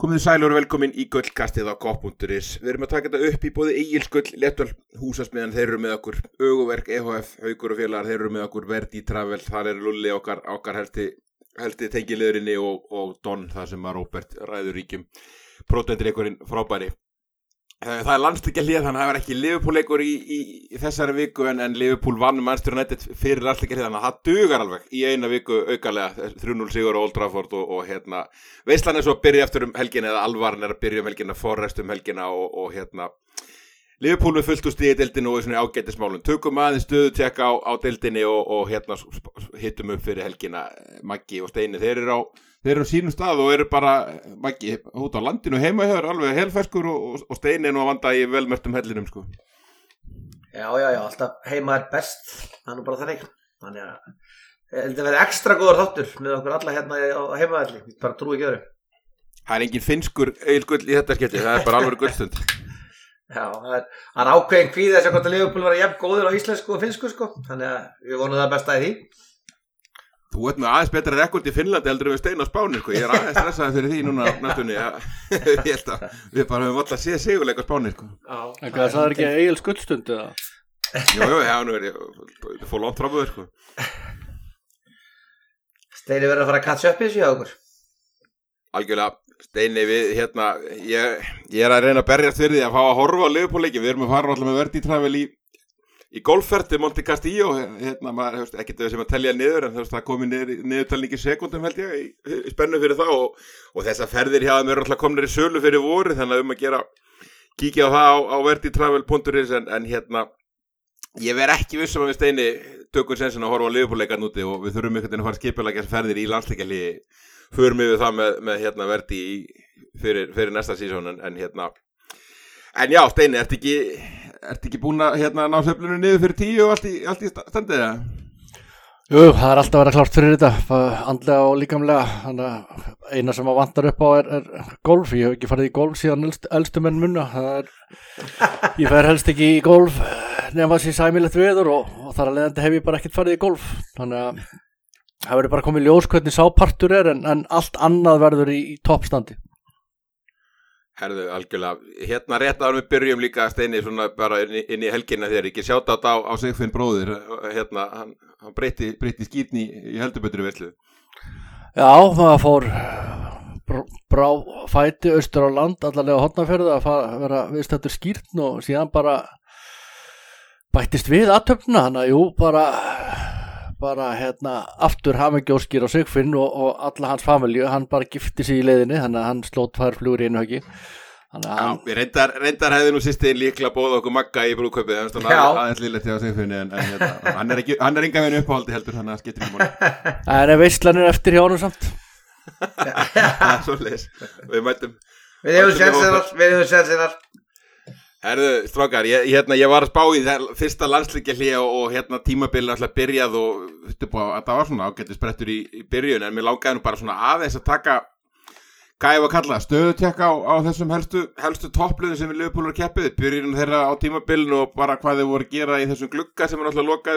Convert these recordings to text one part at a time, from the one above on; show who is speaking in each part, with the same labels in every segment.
Speaker 1: Komið sæl og velkomin í gullkastið á kopp.is. Við erum að taka þetta upp í bóði Egilsgull, Léttöl, Húsasmiðjan, þeir eru með okkur, Öguverk, EHF, Haukur og félagar, þeir eru með okkur, Verdi Travel, þar er Lulli okkar helsti tengiliðurinni og Don, þar sem að Róbert ræður ríkjum, prótendreikurinn frábæri. Það er landsleikjahlé, þannig að það var ekki Liverpool-leikur í þessari viku en Liverpool vann Manchester United fyrir landsleikjahlé, þannig að það dugar alveg í eina viku aukalega 3-0 sigur á Old Trafford og veislan er svo að byrja eftir helgina eða alvaran er að byrja helgina, Forrest helgina og Liverpool með fullt úr stíði deildinu og í svona ágætismálum. Tökum aðeins stöðutekka á deildinni og hittum upp fyrir helgina Maggi og Steini. Þeir eru á sínum stað og eru bara Maggi út á landinu heima hjá alveg helferskur og Steini nú að vanda í velmertum hellinum sko.
Speaker 2: Já, alltaf heima er best. Það er nú bara þannig. Þannig að þetta verður ekstra góður þáttur með okkur alla hérna á heimavelli. Ég bara trúi ekki öðru.
Speaker 1: Það er engin finnskur Egilsgull í þetta skipti. Það er bara alveg gullstund.
Speaker 2: Já, það er ákveðin kvíði þess að hvort að Liverpool var jafn góður á íslensku og finnsku sko. Þannig að við vonum það besta í því.
Speaker 1: Þú ert með aðeins betra rekord í Finnlandi heldur við Stein á Spáni sko. Ég er aðeins stressaði fyrir því núna næstunni. Ég held að við bara höfum alltaf séð sigurleik á Spáni sko.
Speaker 3: En hvað, það er ekki Egils gullstund eða?
Speaker 1: Já, nú er ég fór langt fram sko.
Speaker 2: Steini verður að fara að catch up í þessu hjá okkur.
Speaker 1: Algjörlega. Steini, ég er að reyna að berjast fyrir því að fá að horfa á Liverpool-leiki. Við erum að fara alltaf með Verdi Travel í golfferð til Monte Castillo. Maður ekki þau sem að telja niður, en það komi niðurtalning í sekundum held ég, í spennu fyrir það og þessar ferðir hjá þeim eru alltaf komnir í sölu fyrir voru, þannig að að kíkja á það á verditravel.is en ég verð ekki vissum að við Steini tökum sensin að horfa á Liverpool-leikan úti og við þurfum einhvern veginn að fara skipulega þessar ferðir í landsleikjahlé. Förum við það með Verdi fyrir næsta sísón en já, Steini, ertu ekki búin að ná sveiflunum niður fyrir 10 og allt í standið það?
Speaker 3: Jú, það er alltaf að vera klárt fyrir þetta, andlega og líkamlega. Þannig að eina sem að vantar upp á er golf. Ég hef ekki farið í golf síðan elstu menn munna. Ég fer helst ekki í golf nema sér sæmilegt veður og þar að leiðandi hef ég bara ekkert farið í golf. Þannig að það verður bara komið ljós hvernig sápartur er en allt annað verður í toppstandi.
Speaker 1: Herðu, algjörlega. Rétt áður við byrjum líka Steini svona bara inn í helgina þegar ekki sjáta á Sigfinn bróðir. Hann breytti skírni í heldubötru veislu.
Speaker 3: Já, það fór brá fæti austur á land allavega á Hornafjörðu að vera viðstættur skírn og síðan bara bættist við aðtöfna. Þannig að jú, bara aftur hamingjóskir á Sigfinn og alla hans familju, hann bara gifti sig í leiðinni, þannig að hann sló 2 flugur í einu höggi.
Speaker 1: Já, við reyndar hefði nú sýstin líklega bóða okkur Magga í brúðkaupið, aðeins lillett hjá Sigfinni en hann er enga veginn uppáhaldi heldur, þannig að það skiptir ekki máli.
Speaker 3: Það er veislan eftir hjá honum samt.
Speaker 1: Það er svoleiðis, við mætum.
Speaker 2: Við hefum sensinar.
Speaker 1: Herðu, strákar, ég var að spá í fyrsta landsleikjahlé og tímabilið alltaf byrjað og það var svona ágættis sprettur í byrjun en mér langaði nú bara svona aðeins að taka hvað ég var að kalla stöðutekka á þessum helstu toppliðum sem við Liverpool keppið, byrjun þeirra á tímabilinu og bara hvað þeir voru að gera í þessum glugga sem er alltaf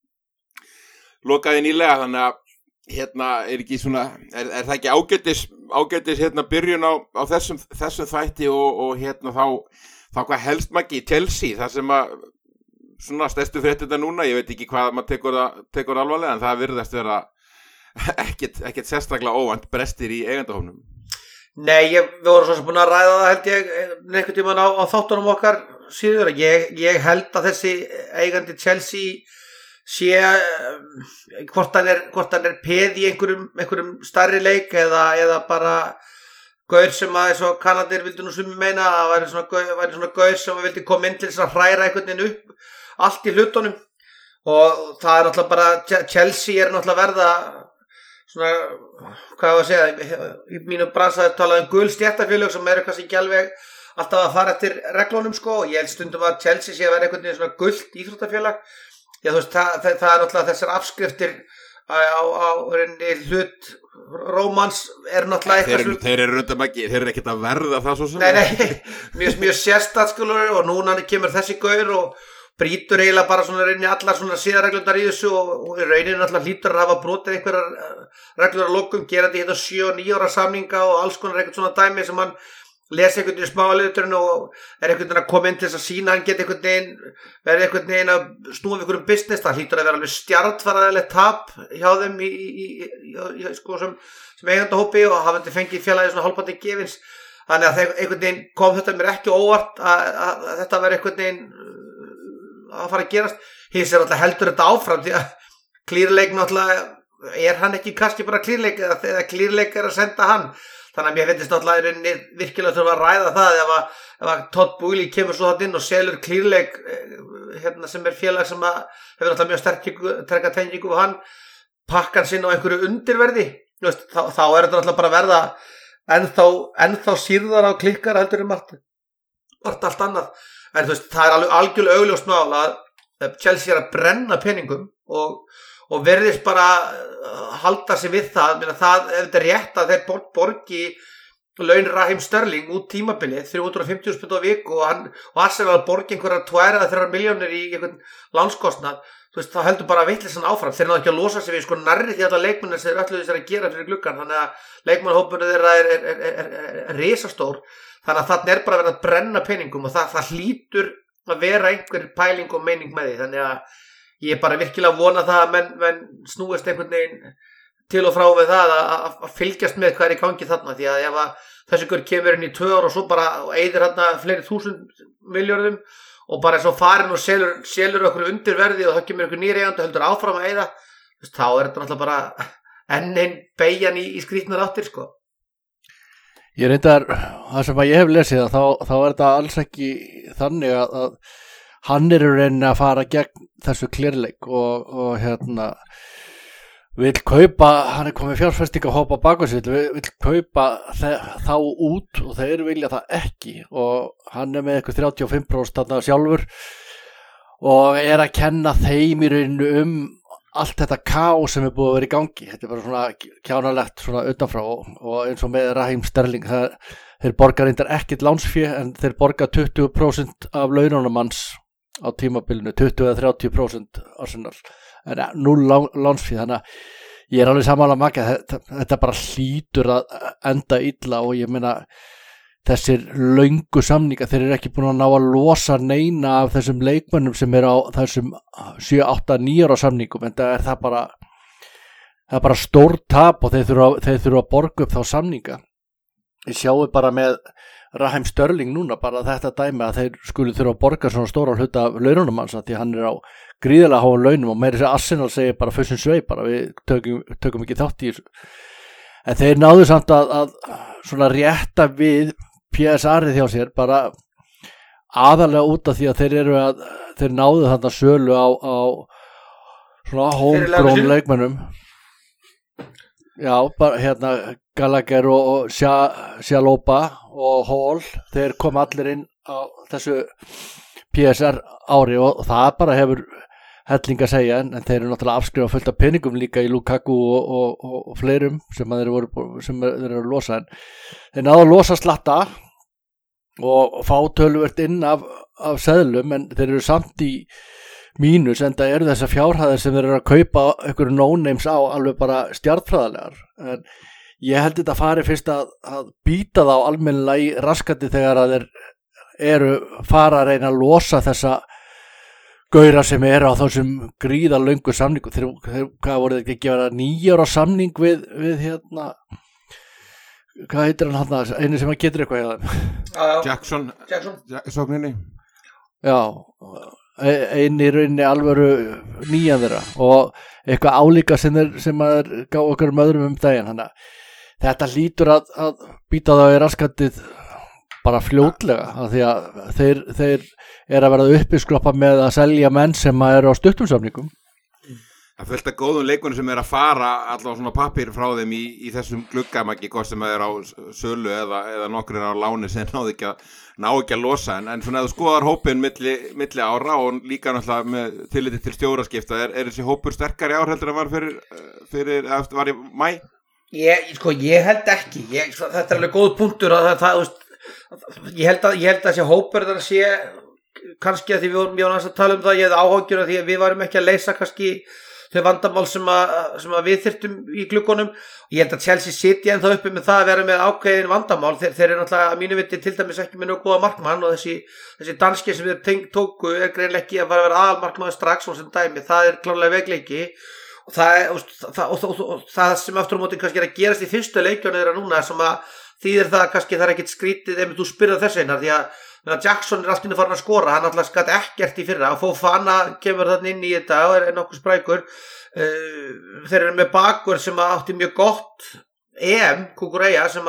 Speaker 1: lokaði nýlega, þannig að er ekki svona, er það ekki ágættis byrjun á þessum þætti og þá hvað helst Maggi í Chelsea, það sem að svona stærstu frétt þetta núna, ég veit ekki hvað maður tekur alvarlega en það virðast vera ekkert sérstaklega óvænt brestir í eigandahófnum.
Speaker 2: Nei, við vorum svo sem búin að ræða það held ég einhvern tímann á þáttunum okkar síður. Ég held að þessi eigandi Chelsea sé hvort hann er peð í einhverjum stærri leik eða bara gaur sem að eins og Kanadir vildi nú sumi meina að væri svona gaur sem vildi koma inn til þess að hræra einhvern veginn upp allt í hlutunum og það er náttúrulega bara Chelsea er náttúrulega verða svona, hvað ég að segja, í mínum bransa talað gul stéttarfélög sem eru kannski ekki alveg alltaf að fara eftir reglunum sko og ég held stundum að Chelsea sé að vera einhvern veginn svona gult íþróttafélag. Já, þú veist, það er náttúrulega þessar afskriftir á hlut Rómans er náttúrulega eitthvað
Speaker 1: þeir eru ekkert að verða það svo sem
Speaker 2: nei, mjög sérstætt skulur og núna kemur þessi gaur og brýtur eiginlega bara svona reyni allar svona siðareglurnar í þessu og raunin alltaf hlýtur að hafa brotið einhverjar reglur að lokum, gerandi hérna 7 og 9 ára samninga og alls konar eitthvað svona dæmi sem hann lesi einhvern veginn í smáliðuturinn og einhvern veginn að koma inn til þess að sína hann geti verið einhvern veginn að snúa einhverjum business, það hlýtur að vera alveg stjarnfræðilegt tap hjá þeim í sko sem eigandahópi og hafandi fengið félagið svona hálfparti gefins, þannig að einhvern veginn kom þetta mér ekki óvart að þetta veri einhvern veginn að fara að gerast. Hins alltaf heldur þetta áfram því að Clearlake náttúrulega hann ekki kannski bara Clearlake eða Clearlake að senda hann, þannig að mér finnst náttúrulega virkilega þurfa að ræða það ef að Todd Boehly kemur svo þarna inn og selur Clearlake sem félag sem hefur náttúrulega mjög sterka tengingu og hann pakkan sinn á einhverju undirverði, þá þetta náttúrulega bara verða ennþá sýrðar á klikkar heldur margt allt annað. En það alveg algjörlega augljóst mál að Chelsea að brenna peningum og verðist bara halda sig við það, ef þetta rétt að þeir borgi laun Raheem Sterling út tímabilið 350.000 á viku og Arsenal borgi einhverjar 2 eða 3 milljónir í einhvern lánskostnað, þá heldur bara vitleysan áfram. Þeir náðu ekki að losa sig við sko nærri því alla leikmennir sem þeir ætluðu sér að gera fyrir gluggann, þannig að leikmannahópurinn þeirra er risastór. Þannig að þarna bara verið að brenna peningum og það hlýtur að vera einhver pæling og meining með því, þannig að ég er bara virkilega að vona það að menn snúist einhvern veginn til og frá við það að fylgjast með hvað í gangi þarna, því að ef að þessi ykkur kemur inn í 2 ár og svo bara eyðir þarna fleiri 1000 milljörðum og bara svo farin og selur okkur undirverði og það kemur ykkur nýr eigandi og heldur áfram að eyða, þá þetta náttúrulega bara enn einn beygjan í skrýtnar áttir sko.
Speaker 3: Ég reyndar, það sem að ég hef lesið þá þetta alls ekki þannig að hann reyni að fara gegn þessu Clearlake og vill kaupa, hann komið fjárfestingahópa baku sig, vill kaupa þá út og þeir vilja það ekki og hann með eitthvað 35% þarna sjálfur og að kenna þeim í rauninu allt þetta kaos sem búið að vera í gangi. Þetta bara svona kjánalegt svona utanfrá og eins og með Raheem Sterling þeir borgar reyndar ekkert lánsfé en þeir borgar 20% af laununum hans á tímabilinu, 20 eða 30% Arsenal en 0 lánsfé, þannig að ég er alveg sammála Magga, þetta bara hlýtur að enda illa og ég meina þessir löngu samninga, þeir eru ekki búin að ná að losa neina af þessum leikmönnum sem á þessum 7, 8, 9 ára samningum, en það er bara stór tap og þeir þurfa að borga upp þá samninga. Ég sjáu bara með Raheem Sterling núna bara þetta dæmi að þeir skulu þurfa að borga svona stóra hluta af laununum hans því hann á gríðarlega háum launum og meira sér Arsenal segir bara fyrst svei bara við tökum ekki þátt í þessu. En þeir náðu samt að svona rétta við PSR-ið hjá sér bara aðalega út af því að þeir náðu þarna sölu á svona homegrown leikmennum. Já, bara Gallagher og Shalhoba og Hall, þeir kom allir inn á þessu PSR ári og það bara hefur helling að segja en þeir eru náttúrulega afskrifa fullt af peningum líka í Lukaku og fleirum sem þeir eru að losa en þeir náðu að losa slatta og fá töluvert inn af seðlum en þeir eru samt í mínus en það eru þessar fjárhæðir sem þeir eru að kaupa einhverju no-names á alveg bara stjarnfræðilegar en ég held þetta fari fyrst að býta þá almennilega í raskandi þegar að þeir eru fara að reyna að losa þessa gauðra sem eru á þessum gríðalöngu samningu þeir hvað voru þeir ekki að vera 9 ára samning við hvað heitir hann einu sem að getur eitthvað
Speaker 1: Jackson sókninni
Speaker 3: já einu í rauninni alvöru nýjan þeirra og eitthvað álíka sem að gá okkur öðrum daginn þannig að þetta hlýtur að býta þá í raskandið bara fljótlega af því að þeir eru að verða uppiskroppa með að selja menn sem eru á stuttum samningum.
Speaker 1: Það fylgta góðum leikunum sem er að fara allavega svona pappir frá þeim í þessum gluggamæki hvort sem það er á sölu eða nokkur er á láni sem ná ekki að losa en svona ef þú skoðar hópin milli ára og líka náttúrulega með tilliti til stjóraskipta er þessi hópur sterkari ár heldur en var fyrir var í maí?
Speaker 2: Ég held ekki þetta er alveg góð punktur að ég held að þessi hópur þar sé kannski að því við vorum að tala um það, ég hefði áhyggjur af því að við varum ekki að leysa kannski þau vandamál sem að við þyrftum í gluggunum. Ég held að Chelsea sitja ennþá uppi með það að vera með ákveðin vandamál. Þeir eru náttúrulega að mínu viti til dæmis ekki með nógu góða markmann og þessi danski sem við tóku greinilega ekki að vera aðalmarkmaður strax og sem dæmi. Það klárlega veikleiki og það sem aftur á móti kannski að gerast í fyrstu leikjunum þeirra núna sem að þýðir það kannski það ekkert skrítið ef þú spyrðar þess einar því að Jackson allt inni farin að skora, hann alltaf skatt ekkert í fyrra og Fofana kemur þannig inn í þetta og nokkuð sprækur. Þeir eru með bakur sem átti mjög gott Kukureya sem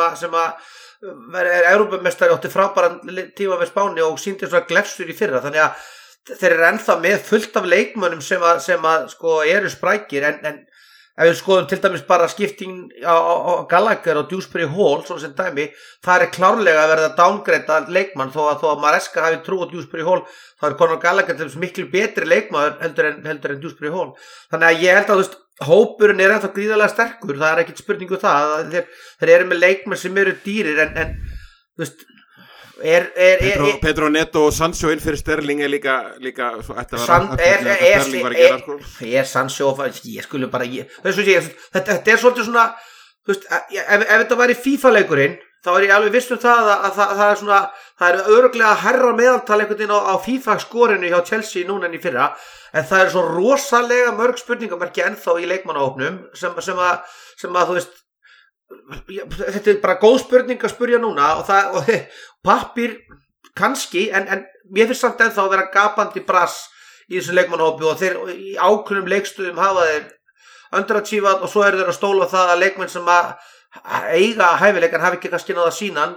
Speaker 2: er Evrópumestari, átti frábæran tíma með Spáni og sýndi svona glefsur í fyrra, þannig að þeir eru ennþá með fullt af leikmönnum sem sko eru sprækir en ef við skoðum til dæmis bara skipting á Gallagher og Dewsbury Hall svona sem dæmi, það klárlega að verða downgrade leikmann þó að Maresca hafi trú á Dewsbury Hall, þá Conor Gallagher til þess miklu betri leikmaður heldur en Dewsbury Hall. Þannig að ég held að hópurinn ennþá gríðarlega sterkur, það ekkert spurningu það að þeir eru með leikmenn sem eru dýrir en þú veist
Speaker 1: Pedro Neto og Sancho inn fyrir Sterling líka svo ætti að vera Sterling var að gera sko.
Speaker 2: Sancho, ég skulle bara þetta svolítið svona þú veist, ef þetta væri FIFA-leikurinn þá ég alveg viss það að það er svona, það er örugglega herra meðaltal einhvern veginn á FIFA-skorinu hjá Chelsea núna en í fyrra, en það er svo rosalega mörg spurningamerki ennþá í leikmannaóknum sem að þú veist þetta bara góð spurning að spurja núna og pappir kannski en mér finnst samt ennþá að vera gapandi brass í þessu leikmannahópi og þeir í ákveðnum leikstöðum hafa þeir underachievað og svo eru þeir að stóla það að leikmenn sem að eiga hæfileikan hafi ekki kannski náða sínan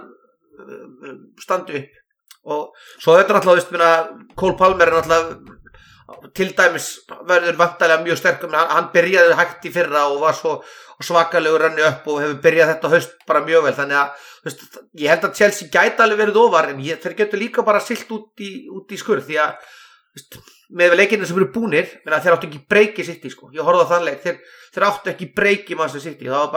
Speaker 2: standi upp og svo þetta náttúrulega Cole Palmer náttúrulega til dæmis verður vantarlega mjög sterkum, hann byrjaði hægt í fyrra og var svo svakalegur renni upp og hefur byrjað þetta haust bara mjög vel, þannig að ég held að Chelsea gæti alveg verið ofar en þeir getur líka bara siglt út í skurð því að með leikinu sem eru búnir, þeir áttu ekki breyki sitt í sko, ég horfði á þann leik þeir áttu ekki breyki mann sem sitt í, það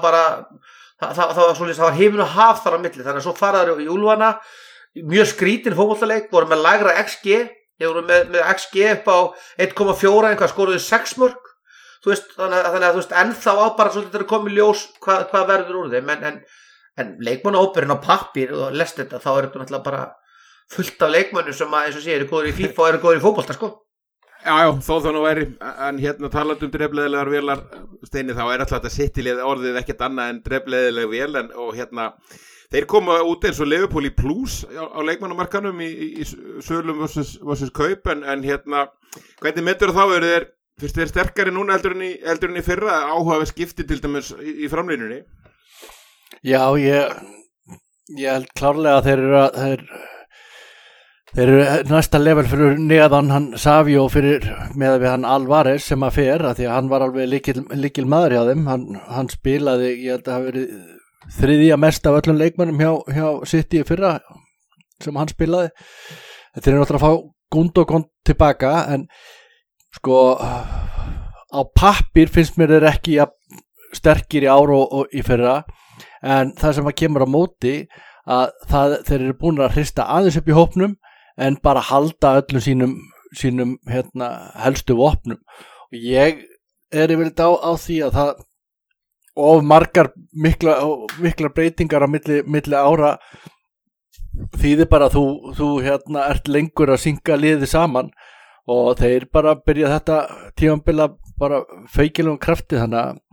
Speaker 2: var himinn og haf þar á milli, þannig að svo faraður í úlfana, mjög skrítin fótboltaleik, voru með lægra XG, þeir voru með XG upp á 1,4 einhvað skoruðu 6 mörg þannig að þú veist ennþá á bara svolítið að koma í ljós hvað verður úr þeim en leikmannahópurinn á pappír og lest þetta þá er þetta náttúrulega bara fullt af leikmannum sem eins og sé eru góður í FIFA og eru góður í fótbolta sko.
Speaker 1: Já, þó það nú væri en talandi drefleðilegar vélar Steini þá alltaf þetta sittilið orðið ekkert annað en drefleðileg vél og þeir koma út eins og Liverpool í plus á leikmannamarkanum í sölum versus kaup en hvernig metur þá eru þeir fyrst þeir sterkari núna heldur en í fyrra áhuga við skipti til dæmis í framlínunni?
Speaker 3: Já, ég held klárlega að þeir eru næsta level fyrir neðan hann Savio fyrir með við hann Alvarez sem að fer að því að hann var alveg líkil maður hjá þeim, hann spilaði, ég held að hafa verið þriðja mest af öllum leikmönnum hjá City í fyrra sem hann spilaði. Þetta er náttúrulega að fá Gundogan tilbaka en sko á pappír finnst mér þeir ekki sterkir í ár og í fyrra en það sem að kemur á móti að þeir eru búin að hrista aðeins upp í hópnum en bara halda öllum sínum helstu vopnum og ég yfirleitt á því að það of margar miklar breytingar á milli ára þýðir bara að þú ert lengur að synga liði saman og þeir bara byrja þetta tímabila bara feikilegum krafti þannig að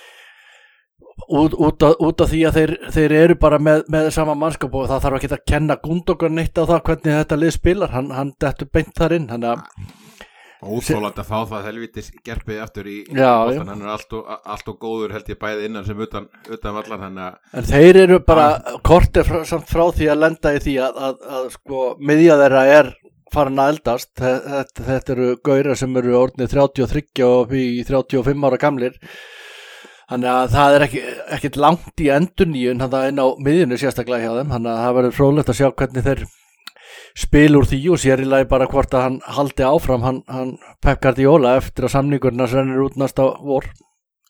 Speaker 3: út af því að þeir eru bara með sama mannskap og það þarf ekki að kenna Gundogan neitt á það hvernig þetta lið spilar, hann dettur beint þar inn þannig að
Speaker 1: ótrúlega að fá það helvítis gerpið aftur í bóttan, hann allt og góður held ég bæði innan sem utan vallar
Speaker 3: en þeir eru bara kortir samt frá því að lenda í því að sko miðja þeirra farin að eldast, þetta eru gaurar sem eru orðnir 33 og í 35 ára gamlir þannig að það ekkert langt í endurnýjun hann inn á miðjunni sérstaklega hjá þeim þannig að það verður fróðlegt að sjá hvernig þeir spil úr því og sér í lagi bara hvort að hann haldi áfram hann Pep Guardiola eftir að samningurinn rennur út næsta vor.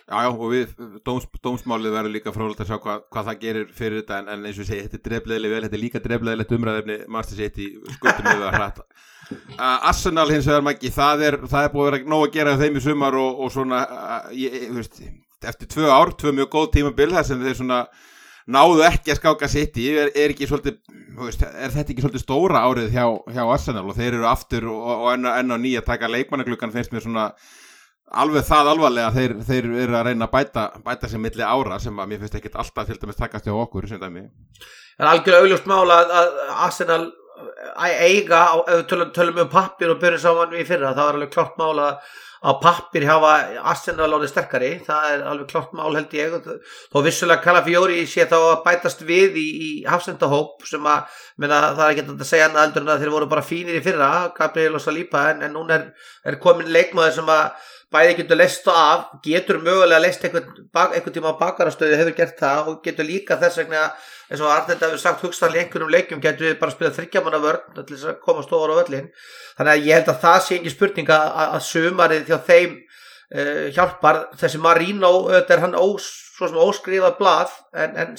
Speaker 1: Já, og við dómsmálið verður líka fróðlegt að sjá hvað það gerir fyrir þetta en eins og ég segi, þetta drefleðileg vel, þetta líka drefleðilegt umræðefni Manchester City skuldum við að hræta. Arsenal hins vegar Maggi, það er búið að vera nóg að gera þeim í sumar og svona, þú veist, eftir 2 ár, 2 mjög góð tímabil þar sem þeir svona náðu ekki að skáka City, er ekki svolítið, þú veist, er þetta ekki svolítið stóra árið hjá Arsenal og þeir eru aftur og enn á ný að taka leikmannagluggan finnst mér svona alveg það alvarlega þeir eru að reyna að bæta sig milli ára sem að mér finnst ekkert alltaf til dæmis takast hjá okkur sem dæmi.
Speaker 2: Það er algjörlega augljóst mál að Arsenal eiga, ef við tölum pappir og byrjum saman í fyrra, það er alveg klart mál að á pappir hafa Arsenal orðið sterkari, það er alveg klart mál held ég, þó vissulega Calafiori sé þá að bætast við í hafsendahóp sem að, það er ekki að segja annað heldur en að þeir voru bara fínir í fyrra, Gabriel og Saliba, en núna er komin leikmaður sem að bæði getur leyst af, getur mögulega leyst einhvern tíma á bakarastöðu, hefur gert það og getur líka þess vegna eins og Arteta hefur sagt hugsanlega einhverjum leikjum getur við bara spilað 3 manna vörn til þess að komast ofar á völlin, þannig að ég held að það sé ekki spurning að sumarið hjá þeim hjálpar. Þessi Marino, þetta er hann svo sem óskrifað blað en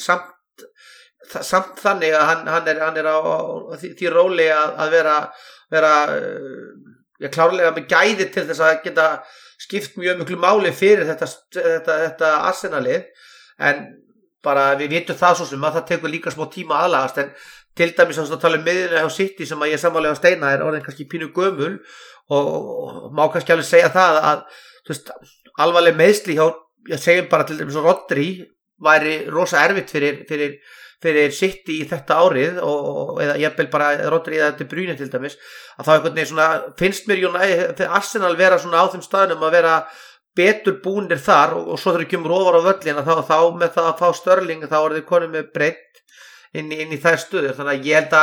Speaker 2: samt þannig að hann er á því róli að vera klárlega með gæði til þess að geta skipt mjög miklu máli fyrir þetta Arsenalið, en bara við vitum það svo sem að það tekur líka smá tíma aðlagast, en til dæmis að tala miðjuna hjá City sem að ég sammálega Steina er orðin kannski pínu gömul og má kannski alveg segja það að þú veist, alvarleg meiðsli hjá, ég segjum bara til dæmis Rodri væri rosa erfitt fyrir City í þetta árið eða jafnvel bara Rodri eða þetta Bruyne til dæmis, að þá einhvern veginn svona finnst mér Arsenal vera svona á þeim staðnum að vera betur búnir þar og svo þegar kemur ofar á völlin þá með það að fá Sterling þá er þið konum með breytt inn í þær stöður, þannig að ég held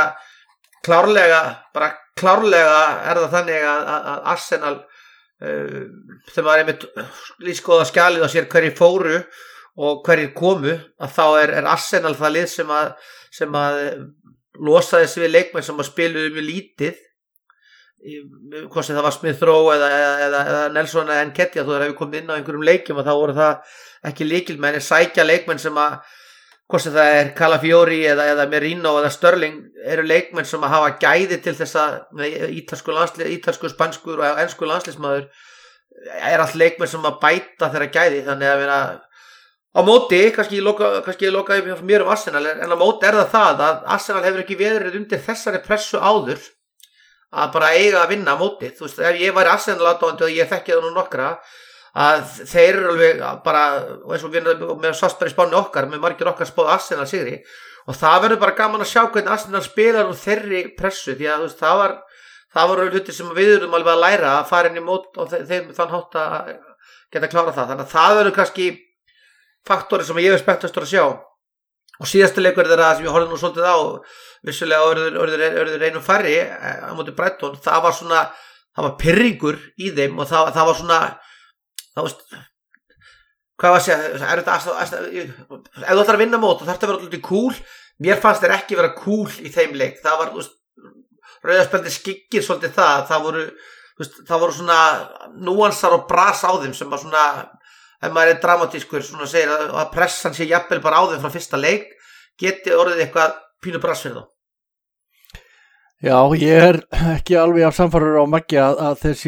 Speaker 2: að klárlega er það þannig að Arsenal þegar maður er með lískoða skjalið á sér hverjir fóru og hverjir komu, að þá er Arsenal það lið sem að losaði sig við leikmenn sem að spiluðu mjög lítið, hvort sem það var Smith Rowe eða Nelson eða Nketiah, þú hefur komið inn á einhverjum leikjum og þá voru það ekki lykilmenn, en sækja leikmenn sem að hvort sem það er Calafiori eða Merino eða Sterling eru leikmenn sem að hafa gæði til þess að ítalsku, spanskur og ensku landsliðsmaður er allt leikmenn sem að bæta þeirra gæði, þannig að vera á móti, kannski loka mér Arsenal, en á móti er það að Arsenal hefur ekki verið undir þessari pressu áður að bara eiga að vinna á móti. Þú veist, ef ég væri Arsenal aðdáandi og ég þekki það nú nokkra, að þeir eru alveg bara, eins og við með Sassberg spáni okkar, með margir okkar spáð Arsenal sigri, og það verður bara gaman að sjá hvernig Arsenal spilar úr þeirri pressu, því að þú veist, það var hluti sem við erum alveg að læra að fara inn í mót og þeim þann hátt að geta klára það, þannig að það verður kannski faktori sem ég er spenntastur að sjá. Og síðasta leikur þeirra sem ég horfði nú svolítið á, vissulega orður einum færri á móti Brighton, það var pirringur í þeim og það var svona, það veist, hvað var að segja, ef þú ætlar að vinna mót og þarf að vera alltaf cool, mér fannst þeir ekki vera cool í þeim leik, það var, þú veist, rauðarspjaldi skyggir svolítið það voru svona núansar og bras á þeim sem var svona, ef maður er dramatískur, svona segir að pressan sé jafnvel bara á þeim frá fyrsta leik, geti orðið eitthvað pínu brass fyrir þá.
Speaker 3: Já, ég er ekki alveg af samfærður á Maggi að þeir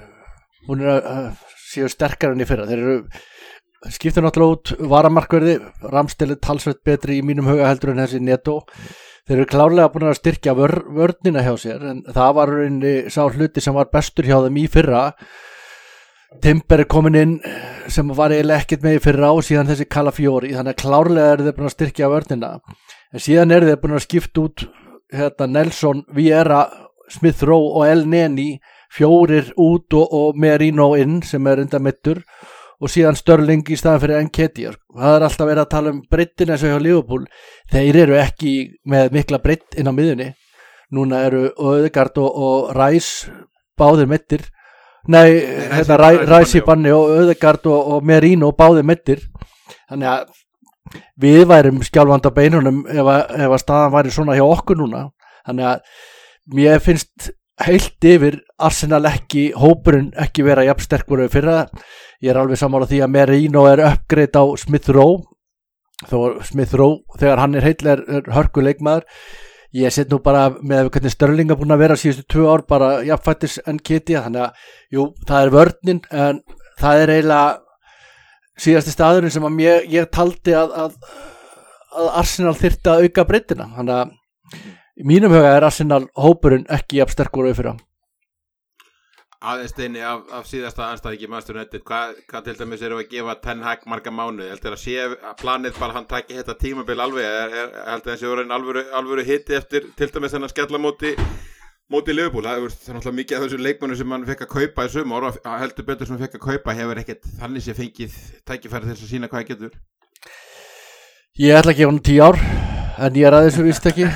Speaker 3: séu sterkar enn í fyrra. Þeir eru skiptir náttúrulega út varamarkverði, Ramsdale talsvert betri í mínum huga heldur en þessi Neto. Þeir eru klárlega búin að styrkja vörnina hjá sér, en það var sá hluti sem var bestur hjá þeim í fyrra. Timber er komin inn sem var eiginlega ekkert með í fyrra og síðan þessi Calafiori, þannig að klárlega eru þeir búin að styrkja vörnina, en síðan eru þeir búin að skipta út Nelson, Vieira, Smith Rowe og El Neni, 4 út og Merino inn sem er enda mittur og síðan Sterling í staðan fyrir Nketiah. Það er alltaf verið að tala um breiddina eins og hjá Liverpool, þeir eru ekki með mikla breidd inn á miðjunni, núna eru Ødegaard og Rice báðir mittir. Nei, Rice í banni og Ødegaard og Merino báðir mittir, þannig að við værum skjálfandi á beinunum ef að staðan væri svona hjá okkur núna, þannig að mér finnst heilt yfir Arsenal ekki, hópurinn ekki vera jafn sterkur fyrra. Ég alveg sammála því að Merino uppgreit á Smith Rowe, þó Smith Rowe þegar hann heill hörku leikmaður. Ég set nú bara með hvernig Sterling búin að vera síðustu 2 ár bara jafnfættis en Kitty, þannig að jú, það vörnin, en það eiginlega síðasti staðurinn sem að ég taldi að Arsenal þyrfti að auka breiddina, þannig að í mínum huga Arsenal hópurinn ekki jafn sterkur fyrra.
Speaker 1: Aðeins Steini af síðasta anstæðingi Manchester United, hvað til dæmis erum við að gefa Ten Hag marga mánuði? Heldur að sé planið bara hann taki þetta tímabil alveg, heldur þessi orðin alvöru hiti eftir til dæmis þennan skella móti Liverpool? Það er náttúrulega mikið af þessu leikmönnum sem hann fekk að kaupa í sumar og heldur betur sem hann fekk að kaupa hefur ekkert þannig sem fengið tækifæri þess að sína hvað getur.
Speaker 3: Ég ætla að gefa hann 10 ár, en ég að þessu víst ekki,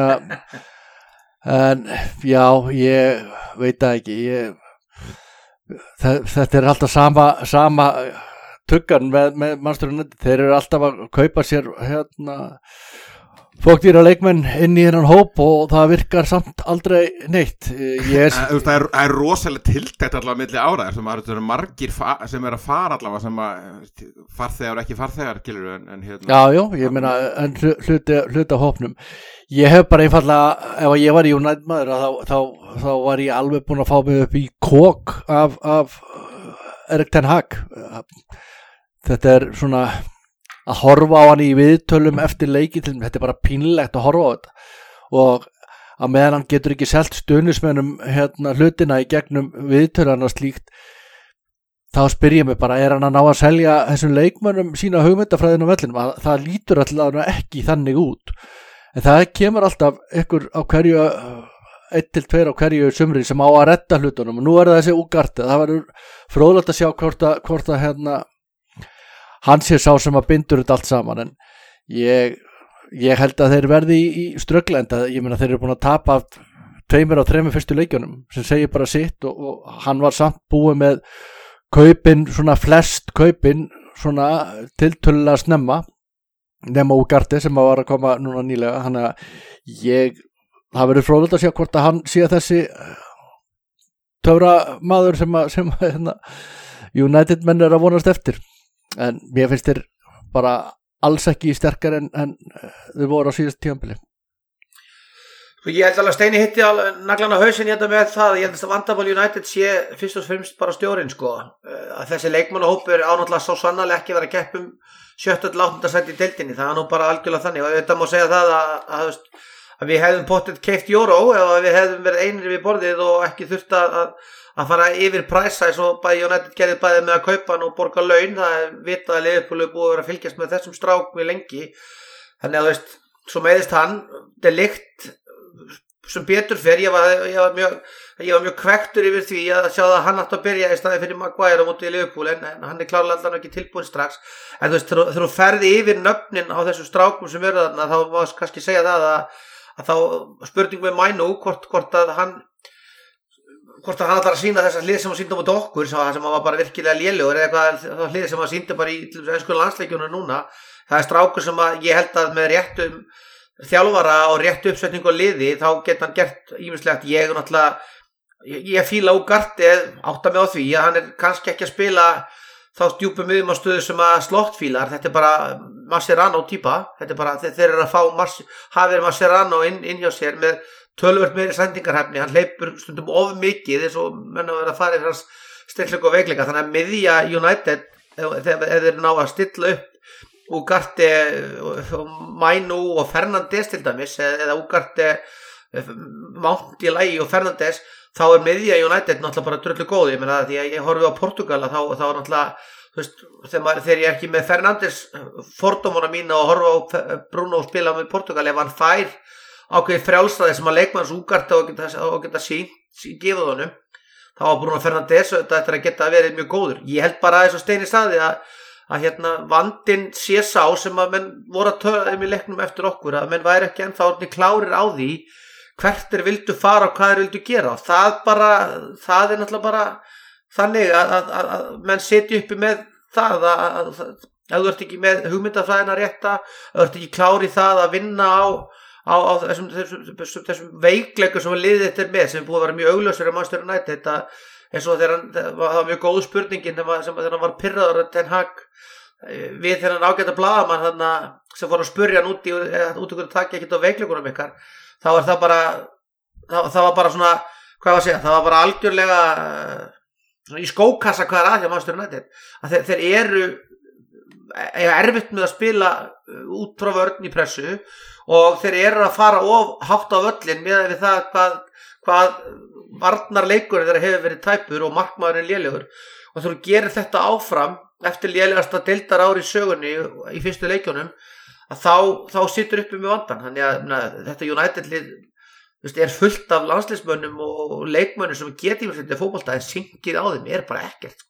Speaker 3: en já, ég veit það ekki, þetta alltaf sama tuggan með Manchester United. Þeir eru alltaf að kaupa sér fókdýra leikmenn inn í þennan hóp og það virkar samt aldrei neitt.
Speaker 1: Það er rosalega tiltækt allavega milli ára sem eru margir sem að fara allavega sem að farþegar og ekki farþegar
Speaker 3: Já, ég meina en hluta hópnum. Ég hef bara einfallega, ef ég var í United maður þá var ég alveg búin að fá mig upp í kók af Erik ten Hag. Þetta svona að horfa á hann í viðtölum eftir leiki, þetta bara pínlegt að horfa á þetta og að meðan hann getur ekki selt stuðningsmönnum hlutina í gegnum viðtölana slíkt, þá spyr ég mig bara, hann að ná að selja þessum leikmönnum sína hugmyndafræðin á vellinum? Það lítur alltaf ekki þannig út. En það kemur alltaf ykkur á hverju 1-2 á hverju sumri sem á að redda hlutunum og nú það þessi Ugarte. Það verður fróðlegt að sjá hvort að hann sé sá sem að bindur þetta allt saman, en ég held að þeir verði í ströggla, en ég meina þeir eru búin að tapa 2 af 3 fyrstu leikjunum sem segir bara sitt og hann var samt búið með kaupin, svona flest kaupin svona tiltölulega snemma nema Ugarte sem var að koma núna nýlega. Þannig að það verður fróðlegt að sjá hvort að hann sé þessi töfra maður sem United menn að vonast eftir, en mér finnst þeir bara alls ekki sterkar en þeir voru á síðast tímabili.
Speaker 2: Ég held alveg Steini hitti naglan á hausinn með það. Ég held að vandamál United sé fyrst og fremst bara stjórinn að þessi leikmannahópur ánáttúrulega svo sannarlega ekki vera að keppa 7. til 8. sæti í deildinni. Það nú bara algjörlega þannig og þetta má segja það að við hefðum pottet keypt Euro ef við hefðum verið einir við borðið og ekki þurft að fara yfir præsa eins og bæði United gerði bæði með að kaupa hann og borga laun. Það er vitað að Liverpool er búið að vera að fylgjast með þessum strák við lengi, þannig að svo meiðist hann. Det er líkt sem betur fer, ég var mjög kvektur yfir því að sjá að hann átti að byrja í staði fyrir Maguire á móti Liverpool, en hann er klárlega alltaf ekki tilbúin strax. En þegar þú ferði yfir nöfnin á þessum strákum sem eru þarna, þá má kannski segja það að þá spurning með Mainu hvort að hann ætlar að sína þessar hlið sem hann sýndi á móti okkur, sem hann var bara virkilega lélegur, eða eitthvað hlið sem hann sýndi bara í ensku landsleikjunum núna. Það er strákur sem ég held að með réttum þjálfara og réttu uppsetningu á liði þá geta hann gert ýmislegt. Ég fíla Ugarte, átta mig á því að hann er kannski ekki að spila þá djúpu miðjumannstöðu sem að Slott fílar. Þetta er bara Mascherano típa, þetta er bara þeir eru að fá Javier Mascherano inn hjá sér með töluvert meiri sendingarhæfni. Hann hleypur stundum of mikið eins og menn að vera að fara í hans styrkleika og veikleika, þannig að miðja United ef þeir ná að stilla upp Ugarte, Mainu og Fernandes til dæmis, eða Ugarte, Mount í lagi og Fernandes, þá er miðja United náttúrulega bara drullu góð. Ég meina því að ég horfi á Portugal þá er náttúrulega, þegar ég er ekki með Fernandes fordómuna mína og horfa á Bruno spila með Portugal, ef hann fær ákveðið frjálsræði sem að leikmanns Ugarte og geta gefið honum, þá var Bruno Fernandes þetta er að geta verið mjög góður. Ég held bara eins og Steini sagði að vandinn sé sá sem að menn voru að töða í leiknum eftir okkur, að menn væri ekki ennþá orðnir klárir á því hvert þeir vildu fara og hvað þeir vildu gera. Það er náttúrulega bara þannig að menn setja uppi með það að ef þú ert ekki með hugmyndafræðina rétta, ef þú ert ekki klár í það að vinna á á þessum veikleikum sem liðið þetta er með, sem búið að vera mjög augljósir á Manchester United. Þetta eins og þegar það var mjög góð spurningin þegar hann var pirraður að Ten Hag við þegar hann ágæta blaðamann þarna sem fór að spurja hann út ykkur takk ekkert á veikleikunum ykkar, þá var það bara það var bara svona, hvað var að segja, það var bara algjörlega í skókassa hvað er að hjá Manchester United, að þeir eru erfitt með að spila út frá vörn í pressu og þeir eru að fara of hátt á völlin með við það hvað varnarleikur þeirra hefur verið tæpur og markmaðurinn lélegur, og þú gerir þetta áfram eftir lélegasta deildar ári í sögunni í fyrstu leikjunum, að þá situr uppi með vandan. Þannig að þetta United-lið er fullt af landsliðsmönnum og leikmönnum sem geti þetta fótbolta, en syngið á þeim er bara ekkert.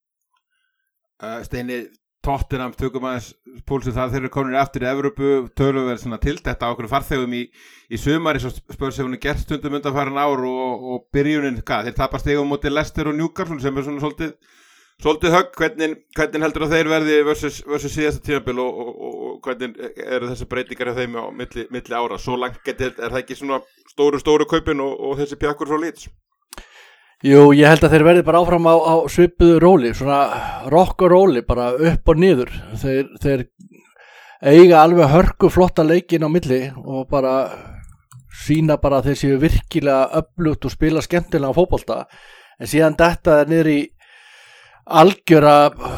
Speaker 1: Steini, Tottenham, tökum aðeins púlsið þar, þeir eru komin aftur í Evrópu, töluverð svona tildetta á okkur farþegum í sumar, eins og spörsefunu gert stundum undanfarin ár og byrjunin, þeir tapast stigum móti Leicester og Newcastle sem er svona svolítið högg. Hvernig heldur að þeir verði versus síðasta tímabil og hvernig eru þessar breytingar af þeim á milli ára? Svo langt er það ekki svona stóru kaupin og þessi pjakkur frá Leeds?
Speaker 3: Jú, ég held að þeir verði bara áfram á svipuðu róli, svona rock og róli, bara upp og niður. Þeir eiga alveg hörku flotta leikin á milli og bara sína bara að þeir séu virkilega öflugt og spila skemmtilega fótbolta, en síðan þetta er niður í algjöra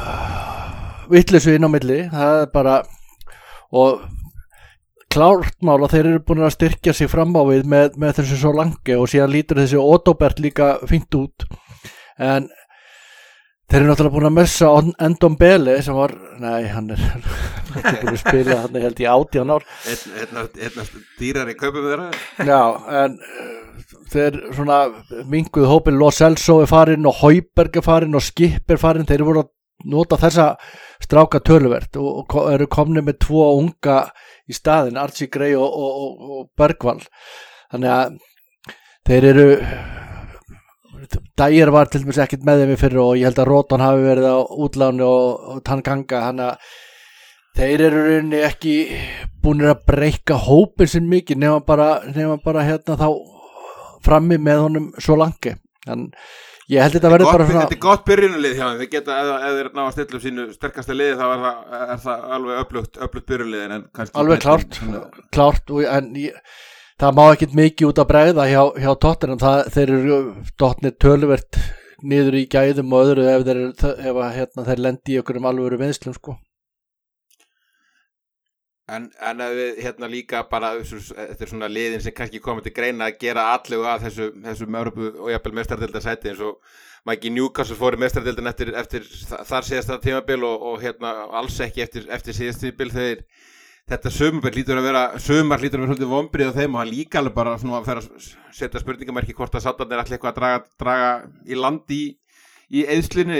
Speaker 3: vitleysu inn á milli, það er bara, og klárt mál að þeir eru búin að styrkja sig fram á við með þessu svo langi, og síðan lítur þessi Odobert líka fínt út, en þeir eru náttúrulega búin að messa Ndombele sem var, hann er ekki búin að spila, hann er held í 18 ár.
Speaker 1: Einna dýrar í kaupum þeirra.
Speaker 3: Já, en þeir svona minguð hópin, Lo Celso er farin og Højbjerg er farin og Skip er farin, þeir eru voru að nota þessa stráka töluvert og eru komni með 2 unga í staðin, Archie Gray og Bergvall. Þannig að þeir eru, Dyer var til dæmis ekkert með þeim í fyrra og ég held að Rodon hafi verið á útláni og Tanganga, þannig að þeir eru rauninni ekki búinir að breyka hópin sinn mikið nema bara þá frammi með honum svo langi. En ég held þetta verður bara svona.
Speaker 1: Þetta er gott byrjunarlið hjá þeim, þeir geta, ef þeir ná að stilla sínu sterkasta liði, þá er það alveg öflugt byrjunarlið, en kannski
Speaker 3: alveg klárt, en það má ekkert mikið út að bregða hjá Tottenham, þeir eru dottnir töluvert niður í gæðum og öðru ef þeir lendi í okkur alvöru vinslum, sko.
Speaker 1: En ef við líka bara, þetta er svona liðin sem kannski komið til greina að gera allegu að þessu Evrópu og jafnvel meistaradeildarsæti, eins og Mike Newcastle fór í meistaradeildin eftir þar síðasta tímabil og alls ekki eftir síðasta tímabil, þegar þetta sumar lítur að vera svolítið vonbrigði á þeim, og hann líka alveg bara svona að fara að setja spurningamerki hvort að Saddam er allir eitthvað að draga í land í eyðslunni,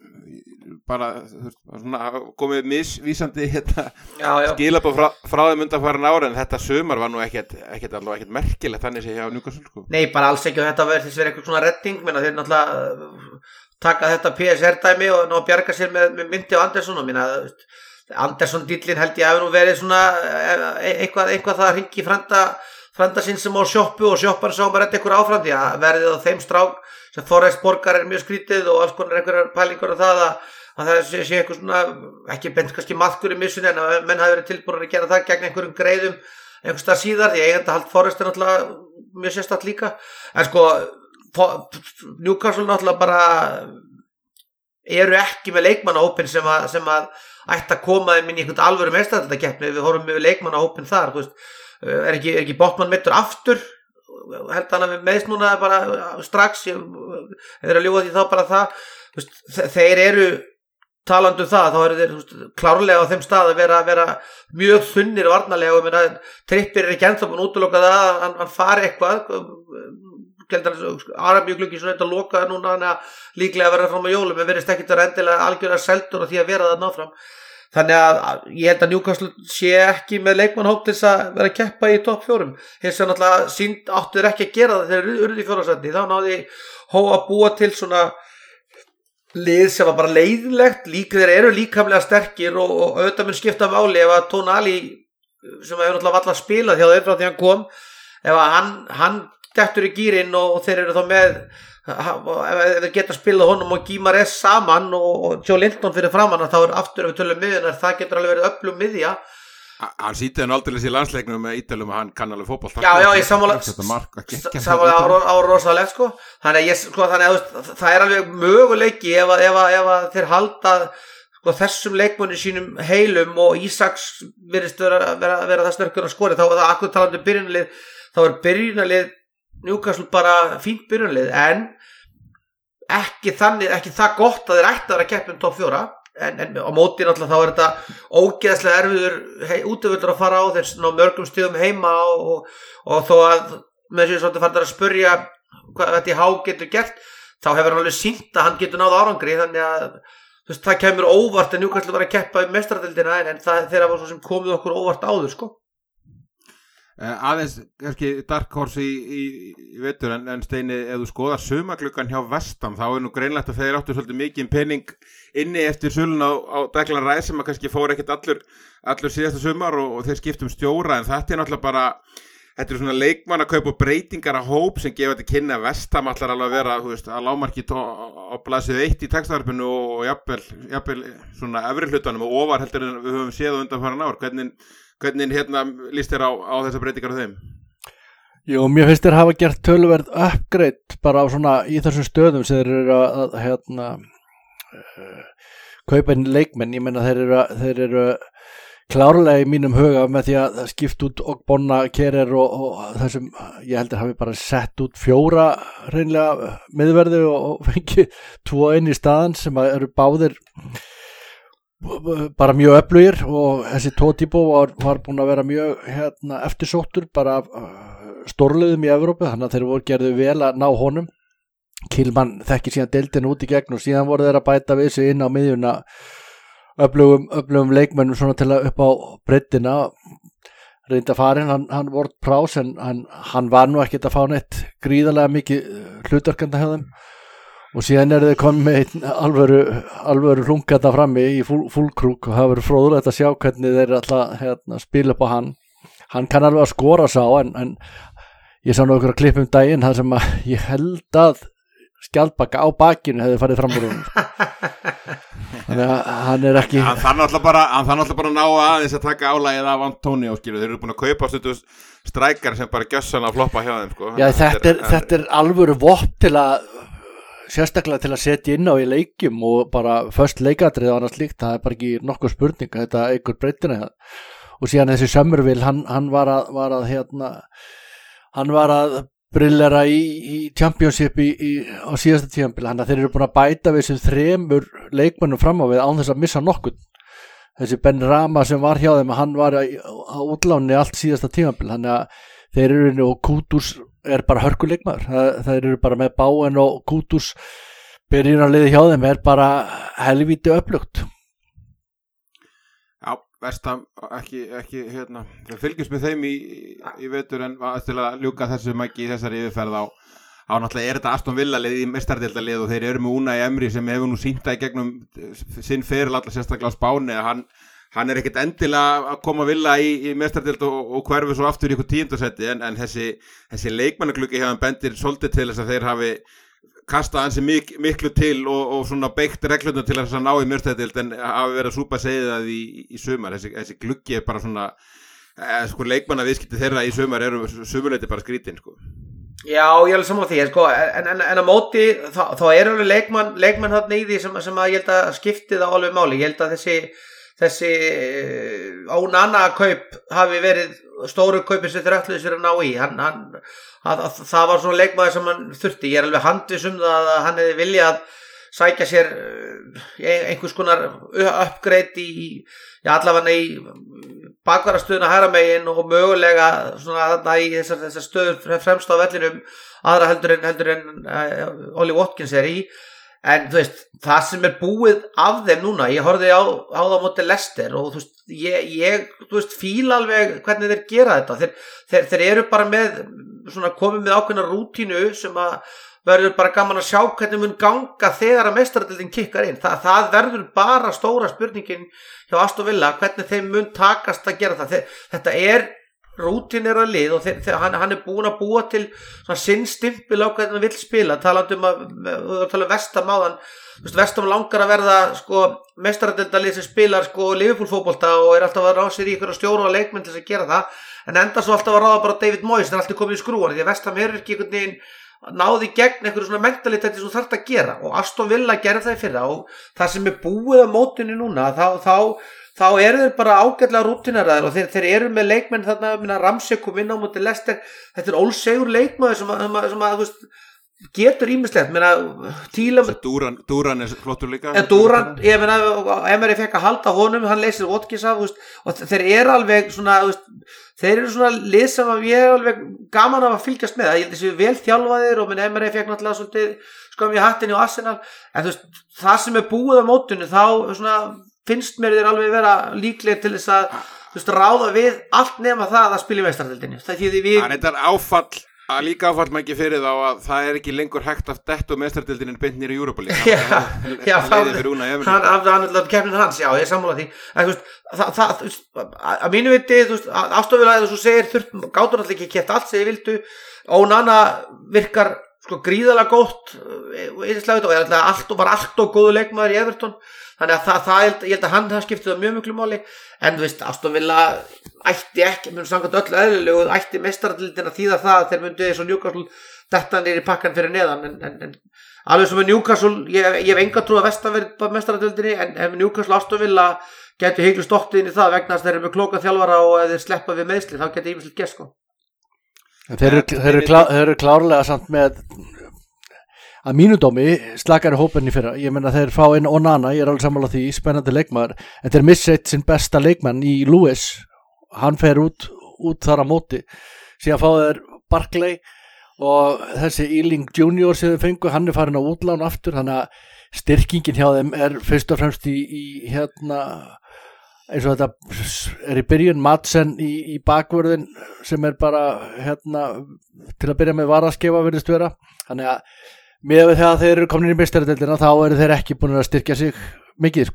Speaker 1: bara svona komið misvísandi skilabóð frá þeim undanfarin ára, en þetta sumar var nú ekkert merkilegt þannig sé hjá Newcastle, sko. Nei,
Speaker 2: bara alls ekki, og þetta verður þess að vera eitthvað svona redding, menn að þeir náttúrulega taka þetta PSR-dæmi og ná að bjarga sér með Myndi og Andersson, og minna Andersson-dýllin held ég að nú verið svona eitthvað það að hringi frænda sinn sem á sjoppu, og sjoppan sá maður redda ykkur áfram, því að verðið á þeim strák sem Forrest borgar er mjög skrítið og alls konar einhverjar pælingur á það að það sé eitthvað svona, ekki bent kannski maðkur í missunni, en að menn hafi verið tilbúin að gera það gegn einhverjum greiðum einhvers stað síðar, því eigandahald Forrest er náttúrulega mjög sérstakt líka, en sko Newcastle náttúrulega bara eru ekki með leikmannahópin sem að ætti að koma þeim inn í einhvern alvöru meistaradeildarkeppni. Við horfum með leikmannahópin þar, þú veist, er ekki Botman meiddur aftur, held hann að við meðst núna bara strax, eða að ljúga því þá bara það, þú veist, þeir eru talandi það, þá eru þeir klárlega á þeim stað að vera mjög þunnir varnarlega, og minna, Trippir er ekki ennþá búin að útiloka það að hann fari eitthvað, Arabíugluggi svona eitthvað lokaði núna, hann að líklega verða fram á jólum, en verðist ekkit að endilega algjörlega seldur á því að vera það náfram. Þannig að ég held að Newcastle sé ekki með leikmannhóp til þess að vera að keppa í topp 4. Hins vegar náttúrulega sínd áttu þeir ekki að gera það þegar þeir urðu í 4. sæti. Þá náði Hó að búa til svona lið sem var bara leiðinlegt, þeir eru líkamlega sterkir og auðvitað mun skipta máli ef að Tonali sem hefur náttúrulega valla spilað hjá þeim frá því hann kom, ef að hann dettur í gírinn og þeir eru þá með ef þeir geta spilað honum og Guimarães saman og Joe Linton fyrir framan, þá aftur ef við tölum miðjunar, það getur alveg verið öflug miðja.
Speaker 1: Hann sýtti hann aldrei í landsleiknum með Ítölum að hann kann alveg fótbolta.
Speaker 2: Já, ég sammála á rosalegt sko. Þannig að það er alveg möguleiki ef að þeir halda sko, þessum leikmönnum sínum heilum og Ísaks virðist vera það snörkur að skori, þá er það akkur talandi byrjunarlið, þá er byrjunarlið Newcastle bara fínt byrjunarlið, en ekki það gott að þeir ætti að vera að keppa topp 4, en á móti náttúrulega þá er þetta ógeðslega erfiður útivöllur að fara á, þeir ná mörgum stigum heima og þó að með þessu svolítið fannst að spurja hvað þetta í há getur gert, þá hefur hann alveg sýnt að hann getur náð árangri, þannig að það kemur óvart að Newcastle var að keppa í meistaradeildina, en þeirra var svo sem komið okkur óvart áður sko.
Speaker 1: Aðeins kannski dark horse í vetur, en Steini, ef þú skoðar sumagluggan hjá Vestam, þá er nú greinlegt að þeir áttu svolítið mikið pening inni eftir sölun á Declan Rice sem að kannski fór ekkert allur síðasta sumar og þeir skiptum stjóra, en þetta er náttúrulega bara, þetta er svona leikmannakaup og breytingar að hóp sem gefa þetta kynna að Vestam ætlar alveg að vera, þú veist, að lágmarki á blaðsíðu 1 í textaðarpinu og jafnvel svona efri hlutanum og ofar heldur en við höfum séð á undanfarin ár. Hvernig líst þér á þessar breytingar á þeim?
Speaker 3: Jú, mér finnst þér hafa gert töluverð uppgreitt bara á svona í þessum stöðum sem þeir eru að kaupa inn leikmenn. Ég meina þeir eru klárlega í mínum huga með því að skipta út Ogbonna, Kerer og þessum, ég heldur hafi bara sett út 4 hreinlega miðverði og fengið 2 inn í staðan sem eru báðir bara mjög öflugir, og þessi Todibo var búin að vera mjög eftirsóttur bara stórliðum í Evrópu, þannig að þeir voru gerðu vel að ná honum. Kilman þekkir síðan deildin út í gegn og síðan voru þeir að bæta við sig inn á miðjuna öflugum leikmennum svona til að upp á breiddina. Reynda farin, hann Ward Prowse, en hann var nú ekkert að fá neitt gríðarlega mikið hlutverkanda hjá þeim. Og síðan þeir komið með einn alvöru hlungata frammi í fullkrúk og það verður fróðulegt að sjá hvernig þeir alltaf spila upp á hann. Hann kann alveg að skora sá, en ég sá nú okkur að klippa daginn þar sem að ég held að skjaldbaka á bakinu hefði farið fram úr honum. Þannig að hann er ekki...
Speaker 1: Hann þarf náttúrulega bara að ná aðeins að taka álægið af Antonio, skilu. Þeir eru búin að kaupa stundu strækar sem bara gjössan að floppa hjá þeim, sko.
Speaker 3: Já, þetta er alvöru vopn til að sérstaklega til að setja inn á í leikjum og bara först leikadrið og annað slíkt, það er bara ekki nokkuð spurning að þetta einhver breytina og síðan þessi Summerville, hann var að brillera í Championship á síðasta tímabil, hann að þeir eru búin að bæta við þessum 3 leikmönnum fram á við án þess að missa nokkuð. Þessi Ben Rama sem var hjá þeim, hann var á útláni allt síðasta tímabil, hann að þeir eru og Kudus er bara hörkuleikmaður, þeir eru bara með Bowen og Kudus, byrjunarliði hjá þeim er bara helvíti öflugt.
Speaker 1: Já, Vestam ekki þeir fylgjast með þeim í vetur, en til að ljúka þessu mæki í þessari yfirferð á náttúrulega er þetta Aston Villa lið í meistaradeildarlið og þeir eru með Unai Emery sem hefur nú sýnt það í gegnum sinn feril alla sérstaklega á Spáni að hann er ekkert endilega að koma Villa í meistardeild og hverfi svo aftur í eitthvað 10. seti, en þessi leikmannagluggi hjá þeim bendir svolítið til þess að þeir hafi kastað ansi miklu til og svona beitt reglurnar til þess að ná í meistardeild, en hafi verið að súpa segið það í sumar. Þessi gluggi er bara svona sko leikmannaviðskipti þeirra í sumar eru sumuleiti bara skrítin, sko.
Speaker 2: Já, ég er alveg saman á því, sko, en á móti þá er alveg leikmann þarna í því sem að ég held að skipti það alveg máli. Ég held að þessi Onana kaup hafi verið stóru kaupin sem þeir ætluðu sér að ná í. Það var svona leikmaður sem hann þurfti. Ég er alveg handviss það að hann hefði viljað sækja sér einhvers konar uppgreit í allavega í bakvarastöðuna hægra megin og mögulega svona þarna í þessar stöður fremst á vellinum aðra heldur en Ollie Watkins er í. En þú veist, það sem er búið af þeim núna, ég horfði á það á móti Leicester og þú veist, ég fíla alveg hvernig þeir gera þetta. Þeir eru bara með svona komið með ákveðna rútínu sem að verður bara gaman að sjá hvernig mun ganga þegar að meistaradeildin kikkar inn. Það verður bara stóra spurningin hjá Aston Villa, hvernig þeim mun takast að gera það. Þetta rútinera lið og hann búinn að búa til sinn stimpil á hvernig hann vill spila. Talandi um Vestam áðan, Vestam langar að verða meistaradeildarlið sem spilar Liverpool fótbolta og alltaf að ráða sér í ykkur stjóra og leikmenn til þess að gera það, en enda svo alltaf að ráða bara David Moyes, það alltaf komið í skrúan, því að Vestam hefur ekki einhvern veginn náði gegn einhverju svona mentaliteti sem þarf að gera, og Aston Villa gerði það í fyrra, og það sem búið á mótinu núna, þá eru þeir bara ágætlega rútineraðir, og þeir eru með leikmenn þarna, Ramsey kom inn á móti Leicester, þetta ósegur leikmaður sem að getur ýmislegt,
Speaker 1: Duran er flottur líka.
Speaker 2: Duran, ég meina, Emery fekk að halda honum, hann leysir Watkins af, og þeir eru alveg svona, þeir eru svona lið sem að ég er alveg gaman af að fylgjast með. Ég held þessi vel þjálfaðir, og Emery fekk náttúrulega svolítið skömm í hattin í Arsenal, en það sem búið á mótinu, þá svona, finnst mér þeir alveg vera líklega til þess að ráða við allt nema það að spila í meistaradeildinni. Það
Speaker 1: er áfall. Líka áfall maður ekki fyrir þá að það er ekki lengur hægt af dettu meistaradeildinni en beint niður í Europa League.
Speaker 2: Hann er kemnin hans, já, ég sammála því. En að mínu viti, Aston Villa, eða þú segir, gátur náttúrulega ekki keppt allt sem ég vildu. Onana virkar gríðalega gótt og var allt og góðu leikmaður í Everton. Þannig að ég held að hann skipti það mjög miklu máli, en Aston Villa ætti ekki, mun samkvæmt öllu eðlilegu, ætti meistaradeildin að þýða það að þeir myndu eins og Newcastle detta niður í pakkan fyrir neðan, en alveg sem með Newcastle, ég hef enga trú að Vestam verið meistaradeildinni, en ef Newcastle Aston Villa getur hygglu stoktið inn í það vegna þess að þeir eru með klóka þjálfara og ef þeir sleppa við meiðsli, þá getur ýmislegt gerst.
Speaker 3: Þeir eru klárlega samt með að mínu dómi slakari hópenni fyrra. Ég meina þeir fá inn Onana, ég er alveg sammála því, spennandi leikmaður, en þeir missa eitt sinn besta leikmann í Lewis, hann fer út þar á móti, síðan fá þeir Barkley og þessi Ealing Junior sem þeir fengu, hann farin á útlán aftur, þannig að styrkingin hjá þeim er fyrst og fremst í eins og þetta í byrjun, Madsen í bakvörðin sem bara til að byrja með varaskefa virðist vera, þannig að með þegar þeir eru komin í meistaradeildina þá eru þeir ekki búin að styrkja sig mikið.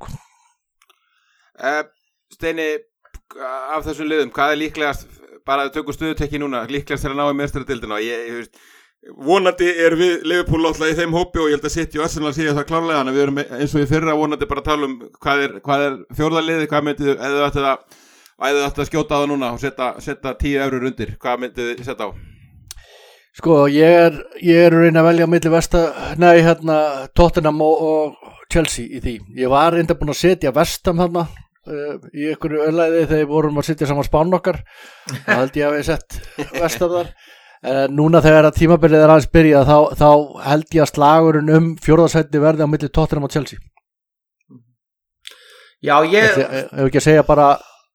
Speaker 1: Steini, af þessum liðum, hvað er líklegast, bara að tökum stöðutekki núna, líklegast til að ná í meistaradeildina? Vonandi er við Liverpool alltaf í þeim hópi og ég held að City og Arsenal séu það klárlega, þannig að við erum eins og í fyrra vonandi bara að tala um hvað er fjórðaliðið, hvað myndið eða þú ætti að skjóta á það núna og setja 10 eurur undir, hvað myndið þið setja á?
Speaker 3: Ég er reyna að velja á milli Tottenham og Chelsea í því. Ég var reynda búin að setja Vestam þarna í einhverju öðlæði þegar vorum að setja saman spán okkar. Það held ég að við sett Vestam þar. Núna þegar að tímabilið er aðeins byrjað þá held ég að slagurinn fjórðasæti verði á milli Tottenham og Chelsea.
Speaker 2: Já, ég
Speaker 3: Ef ekki að segja bara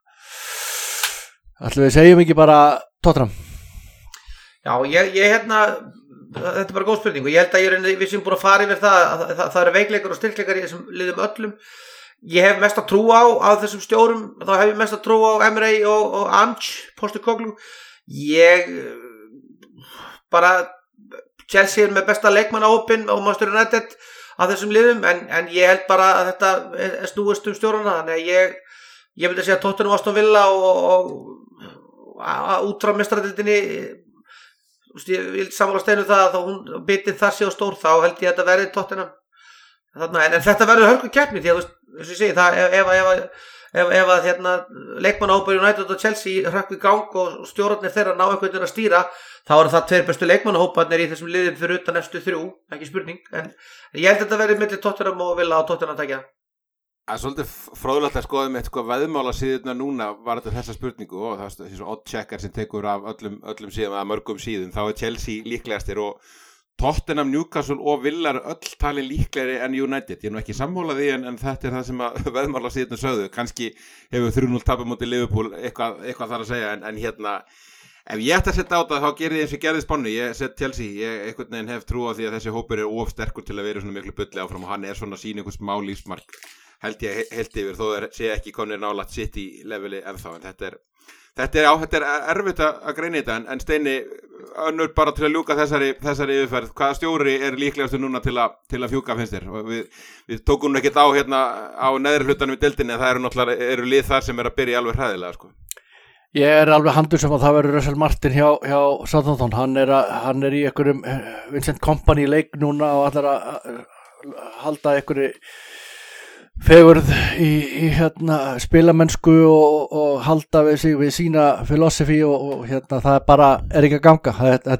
Speaker 3: ætlum við segjum ekki bara Tottenham.
Speaker 2: Já, þetta er bara góð spurning og ég held að við sem búin að fara yfir það eru veikleikar og styrkleikar í þessum liðum öllum. Ég hef mest að trú á þessum stjórum, þá hef ég mest að trú á Emery og Ange, Postecoglou. Ég bara Chelsea er með besta leikmannahópinn og Manchester United af þessum liðum, en ég held bara að þetta snúist stjórana, þannig að ég myndi að segja Tottenham og Aston Villa og út frá meistaradeildinni. Ég vil sammála Steinu það að hún bitið þar séu stór, þá held ég að þetta verði Tottenham þarna, en þetta verður hörku keppni því að eins og ég segi það ef leikmannahópar United og Chelsea hrökk í gang og stjórarnir þeirra ná einhvern veginn að stýra, þá eru það 2 bestu leikmannahóparnir í þessum liðum fyrir utan efstu 3, ekki spurning, en ég held að þetta verði milli Tottenham og Villa og Tottenham takja.
Speaker 1: Það er svolítið fróðlegt að skoða með veðmála síðuna núna var þetta þessa spurningu og það er þessi oddchecker sem tekur af öllum síðum eða mörgum síðum, þá er Chelsea líklegastir og Tottenham, Newcastle og Villa öll talin líklegri en United. Ég er nú ekki sammála því en þetta er það sem að veðmála síðuna sögðu. Kannski hefur 3-0 tapum móti Liverpool eitthvað þar að segja en ef ég ætti að setja á það þá gerir ég eins og gerði Spáni. Ég set Chelsea, ég einhvern veginn hef trú á því að þessi hópur er of sterkur til að vera svona miklu bulli áfram og hann er svona sín einhvers smá lífsmark. Held ég heilt yfir þó sé ekki komnir nálægt City leveli ennþá en þetta er erfitt að greina þetta en Steini, önnur bara til að ljúka þessari yfirferð, hvaða stjóri líklegastur núna til að fjúka finnst þér? Og við tókum ekkert á hérna á neðri hlutanum í deildinni, en það eru náttúrulega lið þar sem að byrja alveg hræðilega, sko.
Speaker 3: Ég alveg handur sem að það verður Russell Martin hjá Southampton. Hann er í einhverjum Vincent Kompany leik núna og allar að halda einhverju fegurð í hérna spilamennsku og halda við sig við sína philosophy og hérna það ekki að ganga.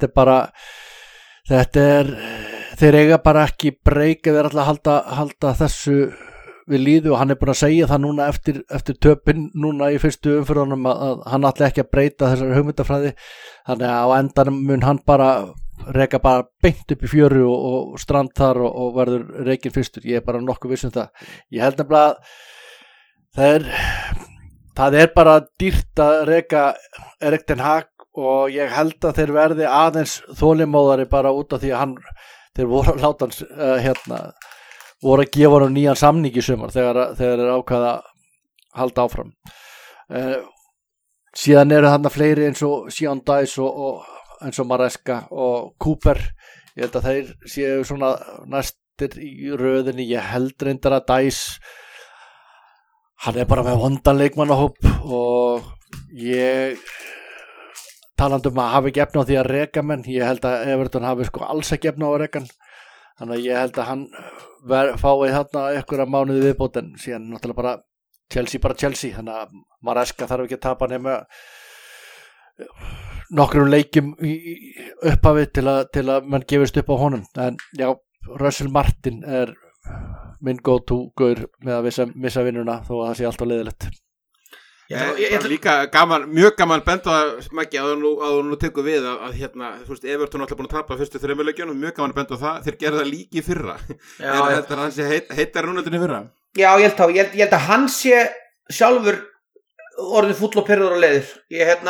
Speaker 3: Þeir eiga bara ekki breyk eða alltaf að halda þessu við líðu, og hann er búin að segja það núna eftir töpinn núna í fyrstu umferðunum að hann ætli ekki að breyta þessari hugmyndafræði, þannig að á endanum mun hann bara reka bara beint upp í fjöru og strand þar og verður rekin fyrstur. Ég er bara nokkuð viss um það. Ég held nefnilega að það er bara dýrt að reka Erik ten Hag, og ég held að þeir verði aðeins þolinmóðari bara út af því að þeir voru að láta hans voru að gefa hann nýjan samning í sumar þegar þeir ákvaða að halda áfram. Síðan eru þarna fleiri eins og Sean Dyche og eins og Maresca og Cooper. Ég held að þeir séu svona næstir í röðinni. Ég held reyndar að Dyche, hann er bara með vondan leikmannahóp, og ég talandi að hafi ekki efni á því að reka menn, ég held að Everton hafi alls ekki efni á að reka hann, þannig að ég held að hann fái þarna einhverja mánuði viðbót, en síðan náttúrulega bara Chelsea, þannig að Maresca þarf ekki að tapa nema nokkrum leikjum í upphafi til að mann gefist upp á honum. En já, Russell Martin er minn go-to-gaur með að missa vinnuna þó að það sé alltaf leiðilegt.
Speaker 1: Líka mjög gaman benda Maggi að þú tekur við að hérna, þú veist, Everton alltaf búin að tapa fyrstu 3 leikjunum, mjög gaman benda það, þeir gerðu það líki fyrra. Þetta hann sé heitar núnöldinni fyrra. Já,
Speaker 2: ég held að hann sé sjálfur orðin fúll og pirraður á leiðir. Ég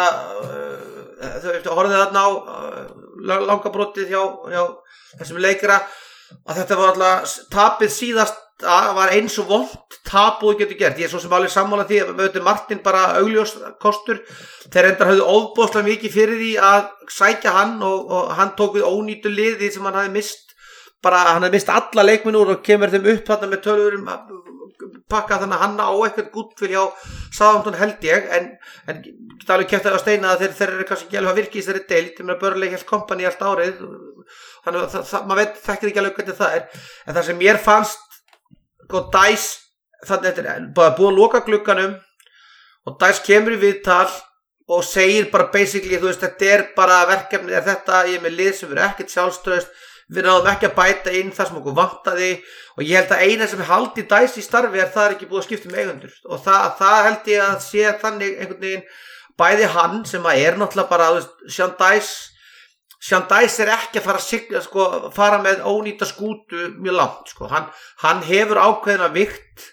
Speaker 2: þau horfði þarna á langabrótið hjá þessum leikara, að þetta var alltaf tapið síðast var eins og vont tap og getur gert. Ég er svo sem alveg sammála því að mögðu Martin bara augljós kostur. Þeir endar höfðu ofboðslega mikið fyrir því að sækja hann, og hann tók við ónýtu liði sem hann hafði mist. Hann hafði mist alla leikmenn úr og kemur þeim upp þarna með tölurum pakka, þannig að hann á eitthvað gúttfyl hjá Southampton held ég, en geta alveg kæft að steina að þeir eru kannski ekki alveg að virka í þessari deild. Burnley hélt Kompany allt árið, þannig að maður þekkir ekki alveg hvernig það er. En það sem mér fannst Dyche, þannig að þetta er bara búin að loka glugganum og Dyche kemur í viðtal og segir bara basically, þú veist, þetta er bara verkefni, ég er með lið sem verður ekkert sjálfstraust, við náðum ekki að bæta inn það sem okkur vantaði, og ég held að eina sem haldi Dyche í starfi það er ekki búið að skipta um eigendur, og það held ég að sé þannig einhvern veginn, bæði hann sem að er náttúrulega bara, þú veist, Sean Dyche er ekki að fara með ónýta skútu mjög langt, hann hefur ákveðina vikt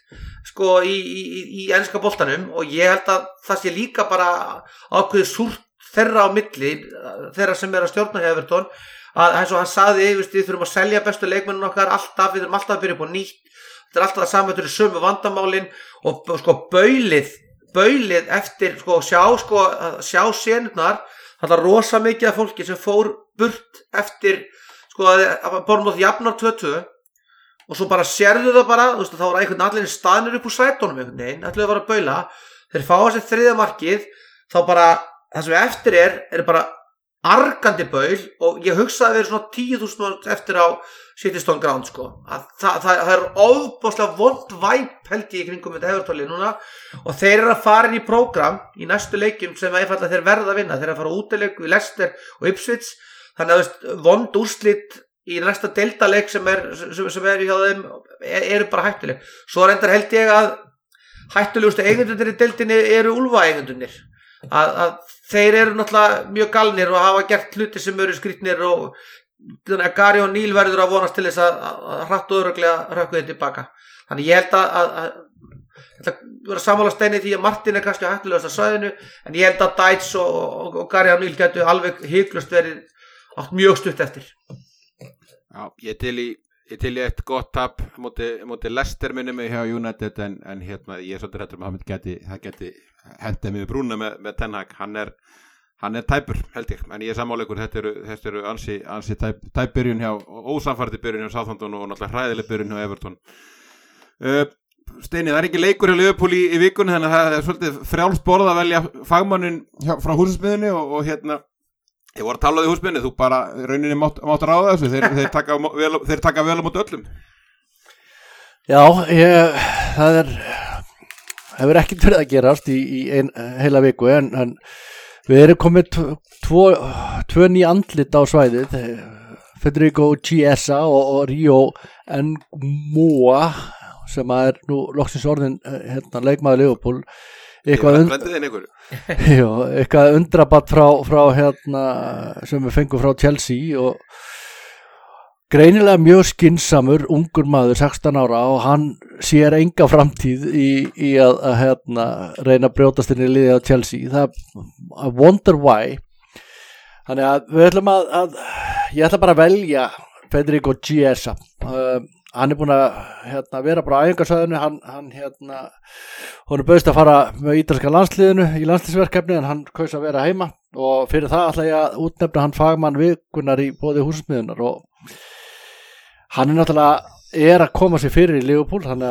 Speaker 2: í enska boltanum, og ég held að það sé líka bara ákveðið súrt þeirra á milli, þeirra sem er að stjórna hjá Everton, að eins og hann sagði, við þurfum að selja bestu leikmennun okkar alltaf, við þurfum alltaf að byrja upp á nýtt, þetta er alltaf það saman, þetta eru sömu vandamálin, og baulið eftir sjá senurnar. Það er rosa mikið af fólki sem fór burt eftir að Bournemouth jafnar 2-2, og svo bara sérðu það bara, þú veist, þá var einhvern allir staðnir upp úr sætunum einhvern veginn, ætluðu að fara að baula, þeir fá þessi 3. markið, þá bara það sem eftir er bara argandi baul, og ég hugsaði að vera svona 10.000 eftir á Citystone Ground, það er ofboðslega vond væp held ég í kringum þetta Everton-lið núna, og þeir eru að fara inn í prógram í næstu leikjum sem einfaldlega þeir verða að vinna. Þeir eru að fara útileik við Leicester og Ipswich, þannig að vond úrslit í næsta deildaleik sem er hjá þeim eru bara hættuleg. Svo reyndar held ég að hættulegustu eigendurnir í deildinni eru Úlfa eigendurnir, að þeir eru náttúrulega mjög galnir og hafa gert hluti sem eru skrýtnir, og þannig að Gary O'Neill verður að vonast til þess að hratt og örugglega rökku þeir tilbaka. Þannig ég held að þetta vera sammála steini því að Martin er kannski hættulegast á svæðinu, en ég held að Dyche og Gary O'Neill getur alveg hiklaust verið átt mjög stutt eftir.
Speaker 1: Já, ég til í eitt gott tap móti Leicester minni mig hjá United, en hérna ég er svolítið hræddur að það geti hendið mig við brúna með Ten Hag. Hann er hann tæpur held ég, en ég sammáleikur þetta eru ansi tæp byrjun hjá ósamfærdi byrjun hjá Southampton og náttúrulega hræðileg byrjun hjá Everton. Steini, það ekki leikur hjá Liverpool í vikunni, þannig að það svolítið frjálst borð að velja fagmannin frá húsasmiðunni og ég voru að tala á því húsmiðunni, þú bara rauninni mátt ráða þessu, þeir taka vel á móti öllum.
Speaker 3: Já, það hefur ekkert verið að gerast í heila viku en við erum komið tvö ný andlit á svæðið, Federico Chiesa og Rio N'Moa sem nú loksins orðin leikmaður Liverpool eitthvað undrabatt frá sem við fengum frá Chelsea og greinilega mjög skynsamur ungur maður 16 ára og hann sér enga framtíð í að reyna að brjótast inn í liðið á Chelsea. I wonder why. Þannig að við ætlum ég ætla bara að velja Federico Chiesa. Hann búinn að vera bara á æfingasvæðinu, hann bauðst að fara með ítalska landsliðinu í landsliðsverkefni en hann kaus að vera heima og fyrir það ætla ég að útnefna hann fagmann vikunnar í boði húsasmiðunnar og hann náttúrulega að koma sér fyrir í Liverpool, þannig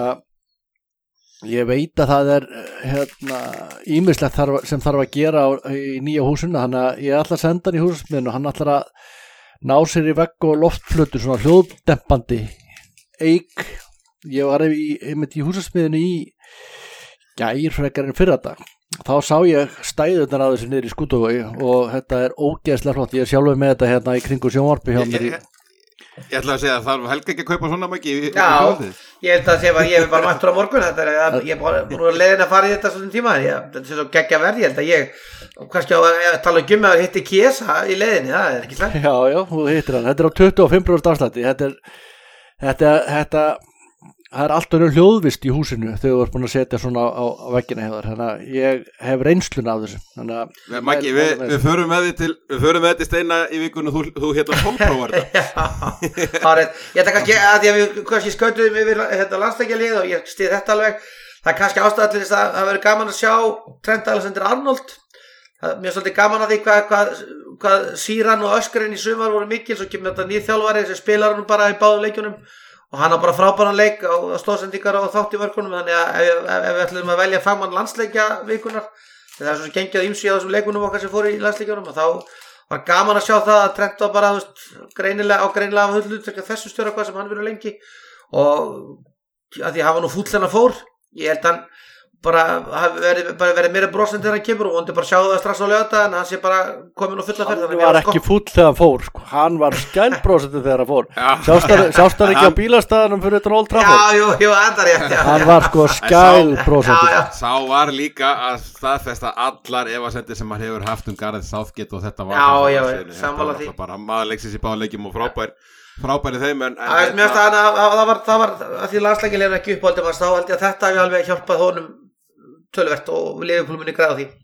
Speaker 3: að ég veit að það ýmislegt sem þarf að gera í nýja húsinu, þannig að ég ætla að senda hann í húsasmiðinu og hann ætla að ná sér í vegg og loftflötu, svona hljóðdempandi eik. Ég var í húsasmiðinu í gær frekar en fyrradag, þá sá ég stæðurnar á þessu niður í Skútuvogi og þetta ógeðslega flott. Ég sjálfur með þetta í kringu sjónvarpi hjá mér
Speaker 1: Ég ætla að segja að þarf Helga ekki að kaupa svona mikið
Speaker 2: Já, ég held að ég hef bara mættur á morgun ég er bara leiðin að fara í þetta svona tíma þetta er svo geggja verð, ég held að ég kannski að tala um að hitti Chiesa í leiðinni, það ekki slæmt.
Speaker 3: Já, þú hittir hann, þetta er á 25% afslætti, þetta það allt önnur hljóðvist í húsinu þegar þú ert búin að setja svona á veggina hefur, þannig að ég hef reynsluna af þessu.
Speaker 1: Maggi, við förum með þið til Steina í vikunni og þú tónprófar þetta.
Speaker 2: Já, ég ætla kannski að við kannski skautuðum yfir landsleikjalið og ég stið þetta alveg, það er kannski ástæða til þess að það verður gaman að sjá Trent Alexander-Arnold. Mér er svolítið gaman að því hvað síran og öskurinn í sumar voru mikil, svo kemur þetta nýr þjálfari sem spilar hann bara í báðum leikjunum og hann á bara frábæran leik á stóðsendingar og þátt í vörkunum, þannig að ef við ætlum að velja fagmann landsleikja vikunar, það er svo gengjað ýmsu á þessum leikunum okkar sem fóru í landsleikjunum og þá var gaman að sjá það að Trent var bara greinilega af hullutverka þessum stjóra hvað sem hann verið lengi og að því hafa nú fúll hennar fór, ég held hann bara verið meira brosandi þegar hann kemur og vondi bara sjá það strax á laugardag en hann sé bara komin og fulla ferð.
Speaker 3: Hann var ekki fúll þegar hann fór, hann var skælbrosandi þegar hann fór. Sást hann ekki á bílastæðanum fyrir utan Old Trafford?
Speaker 2: Jú, endar rétt.
Speaker 3: Hann var skælbrosandi.
Speaker 1: Sá var líka að staðfesta allar efasemdir sem hann hefur haft Gareth Southgate og þetta var
Speaker 2: sammála því.
Speaker 1: Bara maður leiksins í báðleikjum og frábæri þeim en
Speaker 2: mér finnst að það var að því landsleikinn er ekki uppáldum þá held ég að þetta hefði alveg hjálpað honum töluvert og við Liverpool muni græða því.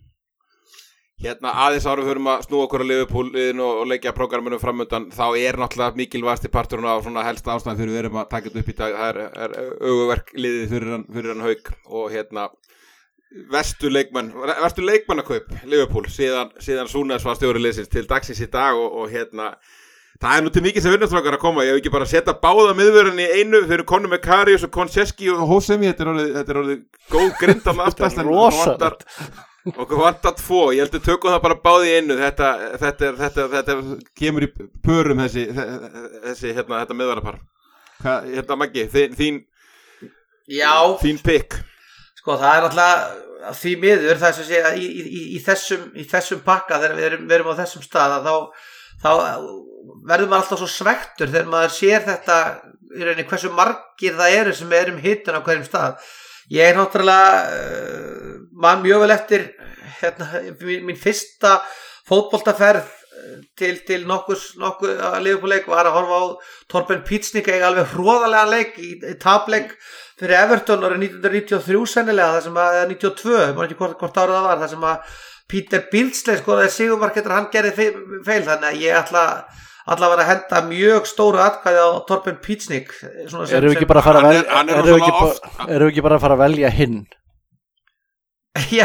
Speaker 1: Aðeins árum við höfum að snúa okkur á Liverpool-liðinu og leikja prógramunum framöndan, þá náttúrulega mikilvægasti parturinn á svona helsta ástæðan fyrir við erum að taka þetta upp í dag, það er öguverk liðið fyrir hann Hauk og verstu leikmannakaup Liverpool síðan Súnes var stjóri liðsins til dagsins í dag og það er nú til mikið sem vinnastrákar að koma, ég hef ekki bara setja báða miðvörðin í einu fyrir Conor McCarius og Konseski og Hosemi, þetta er orðið góð grind af aftast en okkur vantar 2, ég held að tökum það bara báði í einu, þetta kemur í pörum þetta miðvörðarpar. Maggi, þín pick.
Speaker 2: Sko það er alltaf því miður það sem sé í þessum pakka þegar við erum á þessum stað þá verður maður alltaf svo svektur þegar maður sér þetta í rauninni hversu margir það eru sem er hitun á hverjum stað. Ég er náttúrulega man mjög vel eftir mín fyrsta fótboltaferð til nokkuð Liverpool-leik var að horfa á Torben Pítsnik eiga alveg hroðalegan leik í tapleik fyrir Everton árið 1993 sennilega, það sem að 92, ég man ekki hvort árið það var, það sem að Peter Beardsley skoraði sigurmark eftir að hann gerði feil, þannig að ég ætla að henda mjög stóru atkvæði á Torben Pítsnik.
Speaker 3: Erum við ekki bara að fara að velja hinn?
Speaker 2: Já,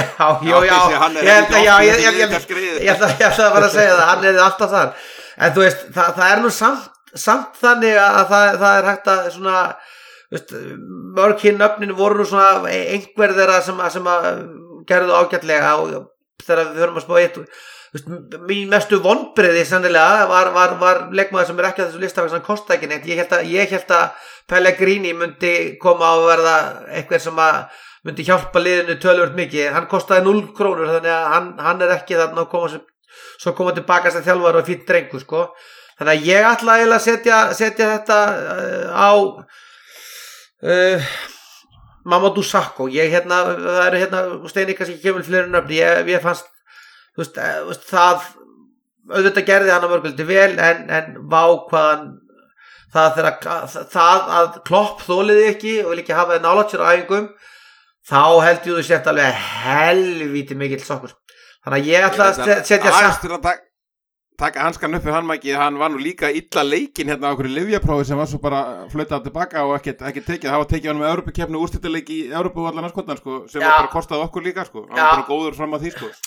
Speaker 2: ég ætla bara að segja það, hann er alltaf þar. En þú veist, það er nú samt þannig að það er hægt að svona, veist, mörg hinn nöfnin voru nú svona einhver þeirra sem að gerðu ágætlega og þegar við höfum að spá eitt, veist, mín mestu vonbrigði sennilega var leikmaður sem er ekki á þessu lista sem kosta ekki neitt. Ég held að Pellegrini myndi koma á að verða eitthvað sem að myndi hjálpa liðinu töluvert mikið, hann kostaði 0 krónur þannig að hann er ekki þarna að koma tilbaka sem þjálfari og fínn drengur sko. Þannig að ég ætla eiginlega að setja þetta á Mamadou Sakho. Það eru Steini kannski kemur fleiri nöfn, ég fannst þú veist, það auðvitað gerði hann að mörguldi vel en vá hvaðan það að Klopp þoliði ekki og vil ekki hafa það nálægt sér á æfingum, þá held ég þú sett alveg helvíti mikill sokkur. Þannig að ég ætla að setja
Speaker 1: samt taka hanskan upp við hann Maggi, hann var nú líka illa leikinn hérna á okkur lyfjaprófi sem var svo bara flautað tilbaka og ekki tekið, það var tekið hann með Evrópukeppni úrslitaleik í Evrópu allan skotan sko, sem var bara kostaði okkur líka sko, hann var bara góður fram á því sko.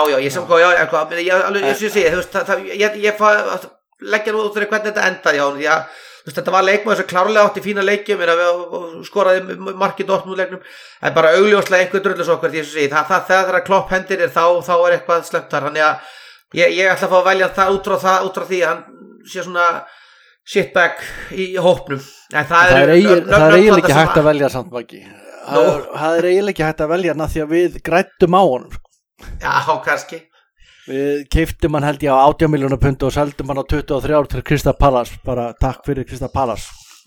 Speaker 2: Ég leggja nú út fyrir hvernig þetta endaði hjá hann, þetta var leikmaður sem klárlega átti fína leikjum og skoraði mark í Dortmund-leiknum, en bara augljóslega einhver drullusokkur því að það þegar Klopp hendir þá er eitthvað sleppt þar. Þannig að ég ætla að fá að velja það út frá því að hann sé svona shitbag í hópnum. En það er
Speaker 3: eiginlega ekki hægt að velja samt Maggi. Það er eiginlega ekki hægt að velja hann því að við græddum á honum.
Speaker 2: Já, kannski.
Speaker 3: Við keiftum hann held ég á 18 milljóna pund og seldum hann á 23 til Crystal Palace, bara takk fyrir Crystal Palace.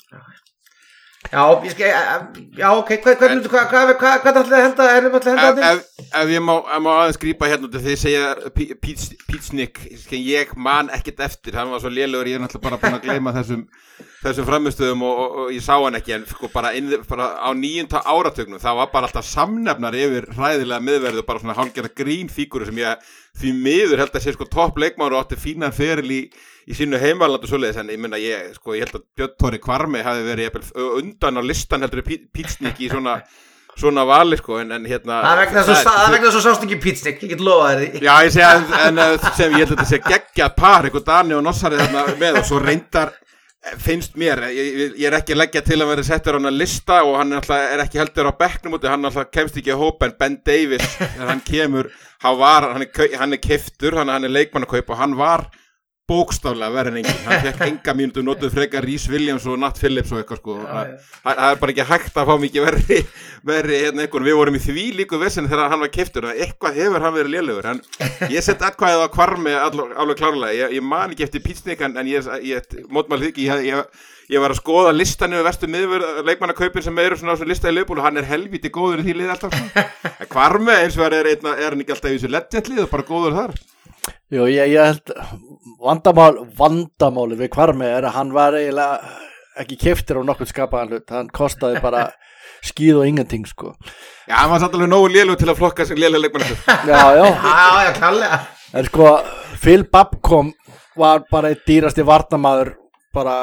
Speaker 2: Ok, hvað ætlaði að henda
Speaker 1: ef ég má aðeins grípa hérna til því segja Pítsnik, ég man ekkert eftir, hann var svo lélegur, ég er náttúrulega bara búin að gleyma þessum framistöðum og ég sá hann ekki, en sko bara á 9. áratugnum það var bara alltaf samnefnar yfir hræðilega miðverðu, bara svona hálfgerða grínfíguru sem ég því miður held að sé sko topp leikmaður og átti fínan feril í sínu heimaland og svoleiðis, en ég meina ég held að Björn Tóri Kvarmi hafi verið undan á listan heldur Pítsnik í svona vali sko, en hérna
Speaker 2: það er vegna svo sást ekki Pítsnik, ég get lofa þér því.
Speaker 1: Já, ég segja, en sem ég held að þetta sé geggjað par, eitthvað Dani og Nossari þarna með og svo reyndar finnst mér, ég er ekki að leggja til að vera settur á hann að lista og hann er ekki heldur á bekknum úti, hann kemst ekki að hópa, en Ben Davies þegar hann kemur, hann er keyptur, hann er leikmannakaup og hann var bókstaflega verið en enginn, hann fekk enga mínútu, notuð frekar Rhys Williams og Nat Phillips og eitthvað sko, það er bara ekki hægt að fá mikið verri hérna einhvern, við vorum í því líku veseni þegar hann var keyptur, eitthvað hefur hann verið lélegur, en ég sett eitthvað á Kvarmi alveg klárlega, ég man ekki eftir Pítsnik, en ég mótmæli því ekki, ég var að skoða listan yfir verstu miðvörð leikmannakaupin sem eru svona á þessu lista í Liverpool og hann er helvíti góður í því liði alltaf sko. Kvarmi eins og er hann ekki alltaf í þessu legendlið og bara góður þar.
Speaker 3: Jú, ég held vandamáli við Kvarmi er að hann var eiginlega ekki keyptur á nokkurn skapaðan hlut, hann kostaði bara skíð og ingenting sko.
Speaker 1: Já, hann var samt alveg nógu lélegur til að flokka sem lélega leikmannakaup.
Speaker 2: Já, klálega.
Speaker 3: En sko, Phil Babcom var bara eitt dýrasti varnarmaður bara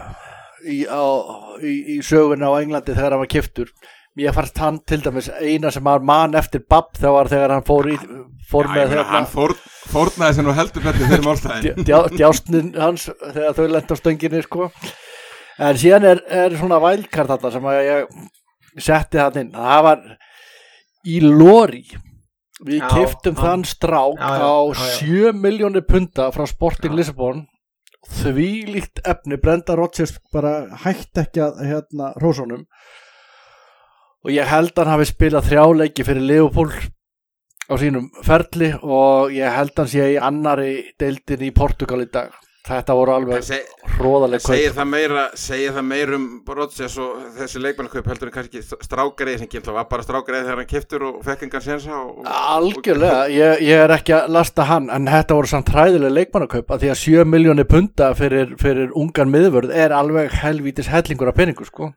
Speaker 3: í sögunni á Englandi þegar hann var keyptur. Ég fannst hann til dæmis eina sem var mann eftir Babb þegar hann fór með
Speaker 1: hann fórnaði sem nú heldur betur þegar málstæðin
Speaker 3: djásnin hans þegar þau lent á stönginni sko. En síðan er svona vælkart þarna sem að ég setti það inn, það var í Lori við keyptum þann strák á 7 milljónir punda frá Sporting Lisbon, þvílíkt efni, Brendan Rodgers bara hætti ekki að hrósunum og ég held að hann hafi spilað 3 leiki fyrir Liverpool á sínum ferli og ég held að hann sé í annari deildin í Portugal í dag. Þetta voru alveg hróðaleg kaup.
Speaker 1: Segir það meira Rodgers og þessi leikmannakaup heldur en kannski strákareið sem kemur, það var bara strákareið þegar hann keyptur og fekk engan sénsa
Speaker 3: algjörlega, ég er ekki að lasta hann, en þetta voru samt hræðileg leikmannakaup að því að 7 milljónir punda fyrir ungan miðvörð er alveg helvítis hellingur af peningu sko.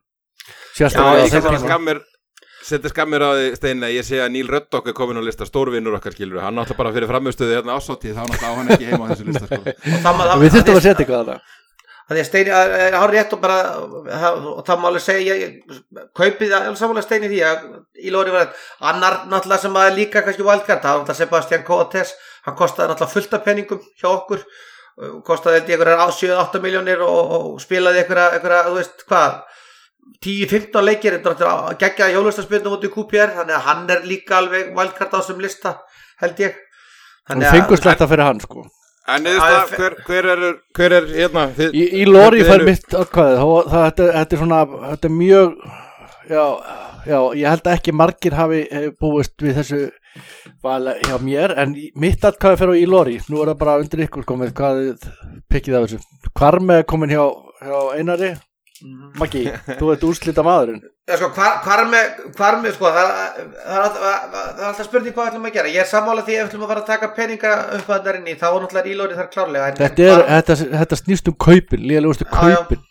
Speaker 1: Settir skammir á því Steina, ég sé að Neil Ruddock er komin á lista, stórvinnur okkar skilur, hann náttúrulega bara fyrir framstöðu hérna ásáttíð, þá náttúrulega á hann ekki heima á þessu lista sko.
Speaker 3: Við þurftum að setja eitthvað þarna.
Speaker 2: Þannig að Steini hár rétt og bara og það má alveg segja kaupið alveg samanlega Steini því að Ílóri var annar náttúrulega sem að líka kannski wildcard, það var náttúrulega Sebastian Coates, hann kostaði náttúrulega fullt af peningum hjá okkur, kostaði einhverjar 7-8 milljónir og spilaði einhverja þú veist hvað 10-15 leikir, geggjaði hjólustaspilnum út í QPR, þannig að hann líka alveg wildcard á þessum lista held ég.
Speaker 3: Hann fengur sletta fyrir hann sko.
Speaker 1: En hver er hérna
Speaker 3: í Lóri fær mitt atkvæði þetta er svona, þetta er mjög já, ég held að ekki margir hafi búist við þessu val hjá mér, en mitt atkvæði fer á í Lóri, nú er það bara undir ykkur komið, hvað pikkið af þessu Hvarmi er komin hjá Einari Maggi, þú ert úrslita maðurinn.
Speaker 2: Já sko, Hvarmi sko, það er alltaf spurning hvað við ætlum að gera. Ég er sammála því ef við ætlum að fara að taka peninga upp að þar inni, þá er náttúrulega Ílóri þar klárlega.
Speaker 3: Þetta snýst kaupin, lélegustu kaupin.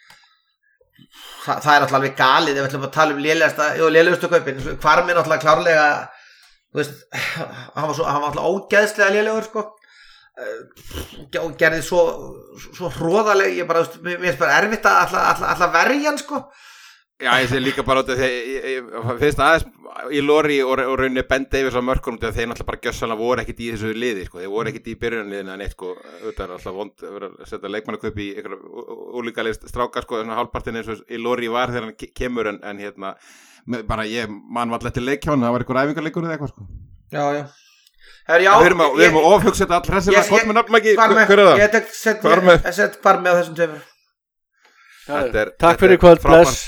Speaker 2: Það er alltaf alveg galið ef við ætlum að tala um lélegustu kaupin. Hvarmi er náttúrulega klárlega, þú veist, hann var alltaf ógeðslega lélegur sko. Og gerði svo hróðaleg, mér finnst bara erfitt að alltaf verja hann sko.
Speaker 1: Já, ég sé líka bara út af því finnst aðeins í Lóri og rauninni Ben Davies á mörkunum þegar þeir náttúrulega bara gjössanlega voru ekkit í þessu liði sko. Þeir voru ekkit í byrjunarliðinu en eitt sko, auðvitað er alltaf vond að setja leikmannakaup í einhverja ólíkalist strákar sko, hálfpartin eins og í Lóri var þegar hann kemur en hérna, bara ég man var alltaf til leik hjá hann, það var einhver æfingarleikur eða eitthvað sko.
Speaker 2: Já.
Speaker 1: Við erum að ofhugsa þetta all hressilega hvort með nafnmæki, hver er það?
Speaker 2: Ég sett Hvarmi á þessum tveimur.
Speaker 3: Takk fyrir kvöld, bless.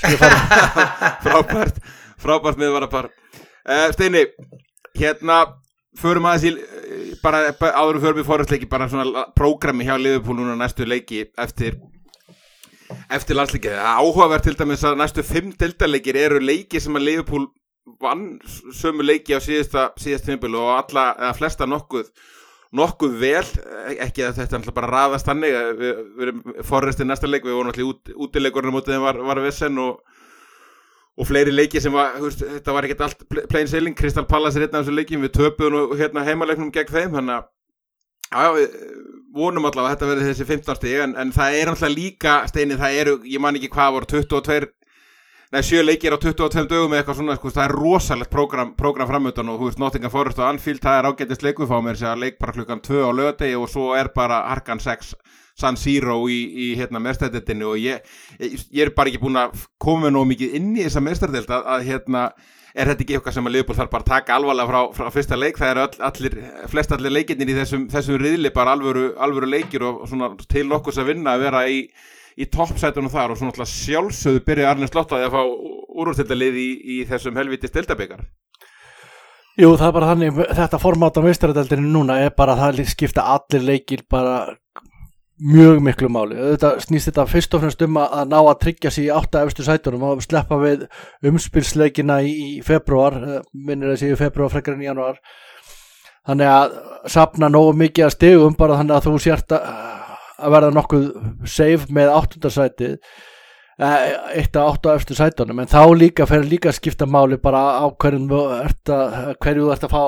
Speaker 1: Frábært miðvarapar. Steini, hérna förum aðeins í bara áður förum við forræðsleiki, bara svona prógrami hjá Liverpool núna næstu leiki eftir landsleikið. Það er áhugavert til dæmis að næstu 5 deildarleikir eru leiki sem að Liverpool vann sömu leiki á síðasta tímabil og alla eða flesta nokkuð vel, ekki að þetta alltaf bara raðast þannig, við erum forrestið næsta leik, við vorum alltaf útileikurinn á móti þeim var Vesen og fleiri leiki sem var, þetta var ekkert allt plain sailing. Crystal Palace er einn af þessu leikjum, við töpuðum hérna heimaleiknum gegn þeim, þannig að við vonum allavega að þetta verði þessi 15 stig, en það er alltaf líka Steini, það eru, ég man ekki hvað voru 7 leikir á 22 dögum eða eitthvað svona, sko, það er rosalegt prógram framöndan og Nottingham Forest og Anfield, það er ágætist leikur, fá mér sér að leik bara klukkan 2 á laugardegi og svo er bara harkan 6 San Siro í hérna meistaradeildinni og ég er bara ekki búin að koma nóg mikið inn í þessa meistaradeild að hérna er þetta ekki eitthvað sem að Liverpool þarf bara að taka alvarlega frá fyrsta leik. Það eru flestallir leikirnir í þessum riðli bara alvöru leikir og svona til nokkurs að vinna að vera í toppsætunum þar og svona alltaf sjálfsögðu byrja Arne Slott að fá úrvalsdeildarlið í þessum helvítis deildabikar.
Speaker 3: Jú, það er bara þannig, þetta formát á meistaradeildinni núna er bara það skipta allir leikir bara mjög miklu máli. Þetta snýst þetta fyrst og fremst að ná að tryggja sig í 8 efstu sætunum og sleppa við umspilsleikina í febrúar, minnir að sé í febrúar frekar en í janúar. Þannig að safna nógu mikið að stigum bara þannig að þú sért að verða nokkuð safe með 8. sætið, eitt af 8 efstu sætunum, en þá fer líka að skipta máli bara á hverju þú ert að fá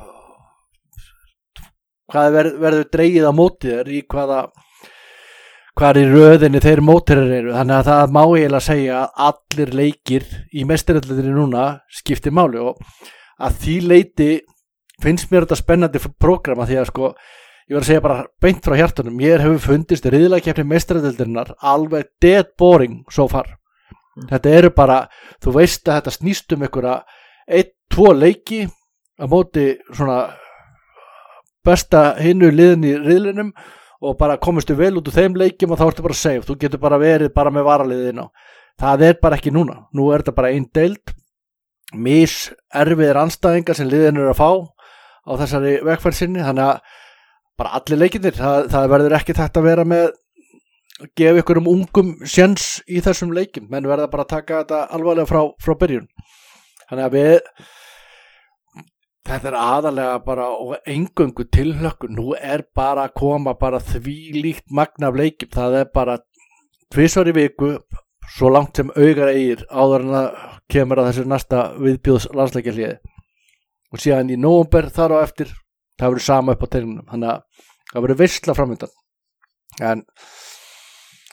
Speaker 3: hvað verður dregið á móti þér í hvað í röðinni þeir mótirir eru, þannig að það má eiginlega segja að allir leikir í meistaradeildinni núna skiptir máli og að því leiti finnst mér þetta spennandi prógram að því að sko ég var að segja bara beint frá hjartunum, mér hefur fundist riðlakeppni meistaradeildarinnar alveg dead boring so far. Þetta eru bara, þú veist að þetta snýst einhverja 1-2 leiki á móti svona besta hinu liðin í riðlinum og bara komistu vel út úr þeim leikjum og þá ertu bara safe, þú getur bara verið bara með varaliðin á. Það er bara ekki núna, nú er þetta bara ein deild, erfiðir andstæðingar sem liðin eru að fá á þessari vegferð sinni, þannig að bara allir leikirnir, það verður ekki hægt að vera með að gefa ykkur ungum sjens í þessum leikim, menn verða bara að taka þetta alvarlega frá byrjun. Þannig að þetta er aðalega bara og eingöngu tilhlökkun, nú er bara að koma bara þvílíkt magn af leikim, það er bara 2 í viku, svo langt sem augar eigir áður en að kemur að þessu næsta viðbjóðs landsleikjahléi og síðan í nóvember þar á eftir það verður sama upp á tegnunum, þannig að það verður veisla framöndan. En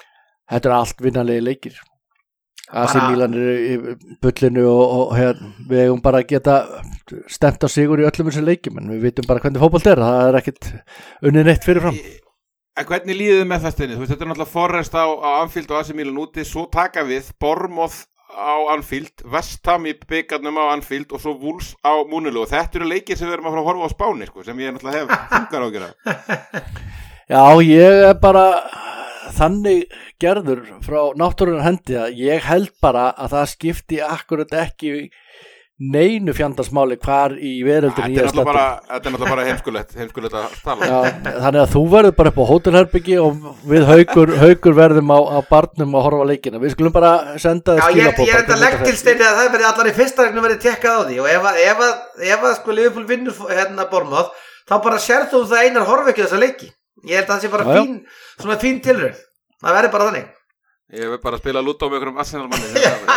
Speaker 3: þetta allt vinnanlegi leikir. AC Milan í bullinu og við eigum bara að geta stemt á sigur í öllum þessum leikjum, en við vitum bara hvernig fótbolt það ekkert unnið neitt fyrirfram.
Speaker 1: En hvernig líður þið með það, Steini? Þetta er náttúrulega Forrest á Anfield og AC Milan úti, svo taka við Bournemouth á Anfield, West Ham í bikarnum á Anfield og svo Wolves á Múniló. Þetta eru leikir sem við erum að fara að horfa á Spáni, sko, sem ég náttúrulega hef þungar á að gera.
Speaker 3: Já, ég bara þannig gerður frá náttúrunar hendi að ég held bara að það skipti akkurat ekki neinu fjandarsmáli hvar í veröldinni ég
Speaker 1: Þetta er náttúrulega bara heimskulegt að tala.
Speaker 3: Já, þannig að þú verður bara upp á hótelherbyggi og við haukur verðum á barnum að horfa leikina. Við skulum bara senda
Speaker 2: skilabók. Já, ég er þetta legg til Steini að það verði allar í fyrsta regnum verið tekkað á því og ef að sko Liverpool vinnur Bournemouth þá bara sér þú það einar horfa ekki þessa leiki. Ég held að það sé bara fín tilraun. Það verður bara þannig.
Speaker 1: Ég vil bara spila lúdó með einhverjum Arsenal-manni.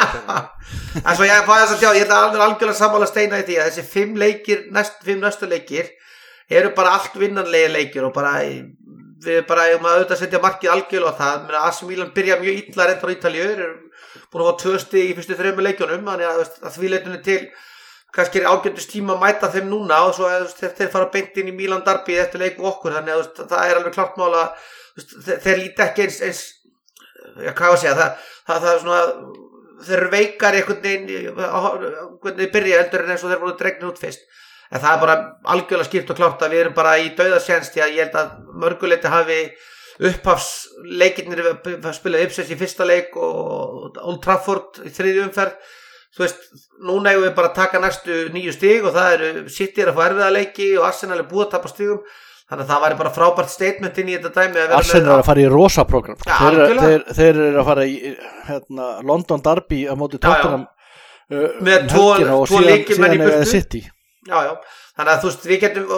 Speaker 2: En svo ég fæði þess að ég held að algjörlega sammála Steina í því að þessi 5 næstu leikir eru bara allt vinnanlegir leikir og bara við bara eigum að auðvitað setja markið algjörlega á það. AC Milan byrja mjög illa reynd frá Ítalíu, eru búin að fá 2 stig í fyrstu 3 leikjunum, þannig að því leytunni til kannski ágætust tíma að mæta þeim núna og svo þeir fara beint inn í Milan derby eftir leik og okkur, þannig að það er alveg klart mál að þeir líta ekki eins hvað að segja, það er svona þeir eru veikar einhvern veginn byrja heldur en eins og þeir voru dregnir út fyrst, en það er bara algjörlega skipt og klárt að við erum bara í dauðasjens því að ég held að mörguleiti hafi upphafsleikirnir spilað Ipswich í fyrsta leik og Old Trafford í 3. umferð. Þú veist, núna eigum við bara að taka næstu 9 stig og það eru City að fá erfiða leiki og Arsenal búið að tapa stigum, þannig að það væri bara frábært statement inn í þetta dæmi.
Speaker 3: Arsenal að fara í rosa program. Þeir eru að fara í London derby á móti Tottenham
Speaker 2: með 2 leikmenn í burtu.
Speaker 3: City.
Speaker 2: Já. Þannig að þú veist, við getum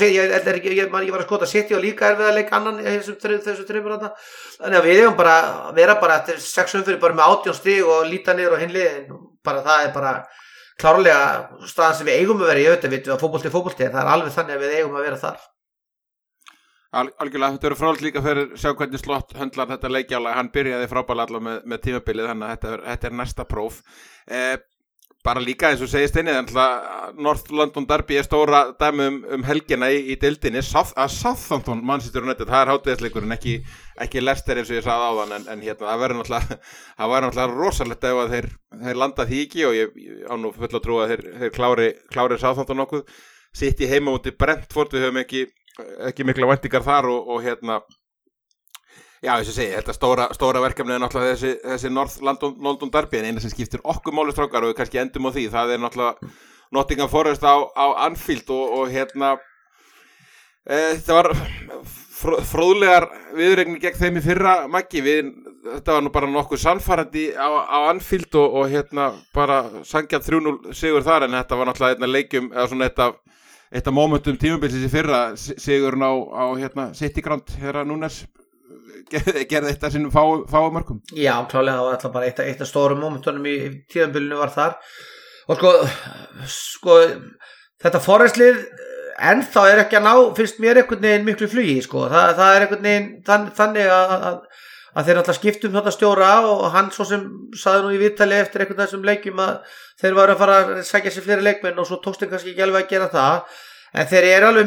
Speaker 2: ég var að skota City og líka erfiða leik annan í þessu 3 þarna. Þannig að við eigum bara að vera bara eftir 6 umferðir bara með 18 stig og líta niður á hinn liðin. Bara það er bara klárlega staðan sem við eigum að vera í auðvitað, við að fótbolti, það er alveg þannig að við eigum að vera þar.
Speaker 1: Algjörlega, þetta eru frált líka fyrir sjá hvernig Slott höndlar þetta leikjálag, hann byrjaði frábælega allavega með tímabilið, þannig að þetta er næsta próf. Bara líka eins og segist einni, North London derby er stóra dæmi helgina í deildinni, Southampton Manchester United, það er hátíðisleikurinn, ekki Leicester eins og ég sagði áðan, en hérna, það væri náttúrulega rosalegt ef að þeir landa því ekki og ég á nú full að trúa að þeir klári Southampton nokkuð, sitt í heima úti Brentford, við höfum ekki mikla væntingar þar og hérna já, þess að segja, þetta stóra verkefni er náttúrulega þessi North London derby, en eina sem skiptir okkur máli strákar og við kannski endum á því, það er náttúrulega Nottingham Forest á Anfield og hérna þetta var fróðlegar viðuregnir gegn þeim í fyrra Maggi, þetta var nú bara nokkuð sannfærandi á Anfield og hérna bara sangjað 3-0 sigur þar, en þetta var náttúrulega leikjum eða svona eitt af momentum tímabilsins í fyrra, sigurinn á hérna City Ground, hérna Núnes gerði eitt af sínum fáu mörkum. Já,
Speaker 2: klálega, það var alltaf bara eitt af stórum momentunum í tíðanbylunu var þar og sko þetta Forest-lið ennþá er ekki að ná, finnst mér einhvern veginn miklu flugi, sko, það er einhvern veginn þannig að þeir alltaf skiptum þetta stjóra og hann svo sem saði nú í viðtali eftir einhvern þessum leikjum að þeir varu að fara að sækja sér fleiri leikmenn og svo tókst þeir kannski ekki alveg að gera það, en þeir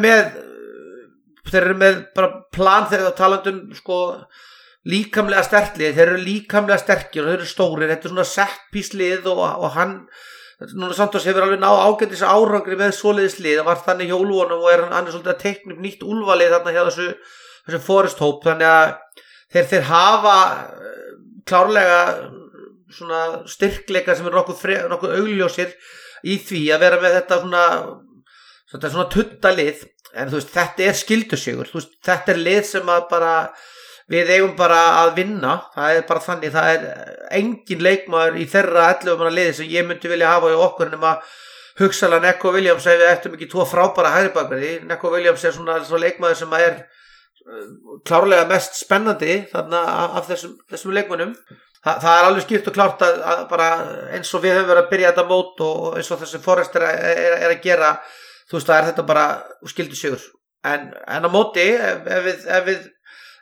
Speaker 2: eru með bara plan þegar það talandum sko líkamlega sterklið, þeir eru líkamlega sterkir og þeir eru stórir, þetta er svona settpíslið og hann, núna Santos hefur alveg náð ágætis árangri með svoleiðislið, það var þannig hjá Úlfunum og hann er svolítið að teikna upp nýtt úlfalið þarna hjá þessu Forest hóp, þannig að þeir hafa klárlega svona styrkleika sem er nokkuð augljósir í því að vera með þetta svona tuttalið, en þú veist, þetta er skyldusigur, þú veist, þetta er lið sem að bara við eigum bara að vinna, það er bara þannig, það er engin leikmaður í þeirra 11 manna liði sem ég myndi vilja hafa í okkur nema hugsaðlega Neco Williams ef við ættum ekki 2 frábæra hægribakverði. Neco Williams er svona leikmaður sem er klárlega mest spennandi þarna af þessum leikmönnum. Það er alveg skýrt og klárt að bara eins og við höfum verið að byrja þetta mót og eins og þessi Forrest er að gera, þú veist, það er þetta bara skildu sigur, en á móti ef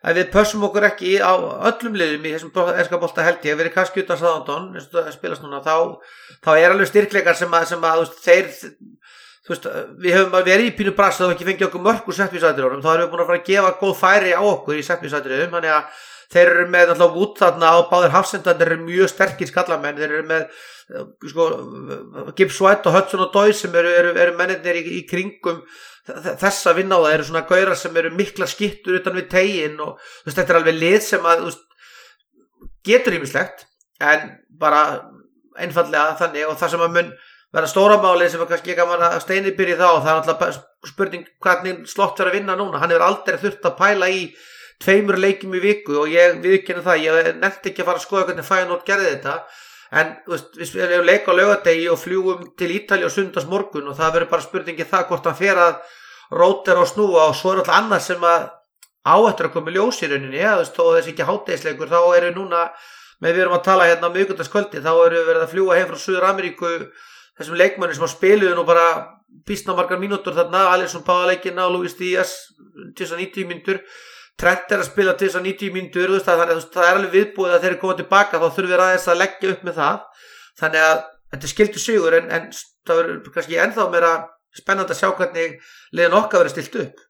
Speaker 2: að við pössum okkur ekki á öllum liðum í þessum enska bolta held ég, við erum kannski utan Southampton eins og það spilast núna, þá alveg styrkleikar sem að þeir, við höfum verið í pínu brass þá ekki fengið okkur mörg úr setpísatriðunum, þá erum við búin að fara að gefa góð færi á okkur í setpísatriðum, þannig að þeir eru með alltaf út þarna á báðir hafsendandir eru mjög sterkir skallamenn, þeir eru með Gibbs White og Hudson og Doyle sem eru mennirnir í kringum þessa vinna á það, eru svona gaurar sem eru mikla skittur utan við tegin og þetta er alveg lið sem að getur ýmislegt en bara einfallega þannig og það sem að mun verða stóra máli sem er kannski gaman að Steini byrja þá, það er alltaf spurning hvernig Slott verður að vinna núna, hann hefur aldrei þurft að pæla í 2 leikjum í viku og ég viðurkenni það, ég nefndi ekki að fara að skoða hvernig Feyenoord gerði þetta en við spilum leik á laugardegi og fljúum til Ítalíu á sunnudagsmorgun og það verður bara spurningi það hvort hann fer að rótera og snúa og svo er alltaf annað sem að á eftir að koma ljós í rauninni þó þessi ekki hádegisleikur, þá eru núna við erum að tala hérna á miðvikudagskvöldi, þá eru við verið að fljúga heim frá Suður-Ameríku þessum leikmönnum sem spiluðu nú bara býsna margar mínútur þarna, Alisson Páleikina og Luis Díaz til þess að 90 mínútur Trent að spila til þess að 90 mínútur þannig að það er alveg viðbúið að þeir eru komað tilbaka þá þurfum við aðeins að leggja upp með það þannig að þetta er skildur sigur en það verður kannski ennþá meira spennandi að sjá hvernig liðin okkar verður stilt upp.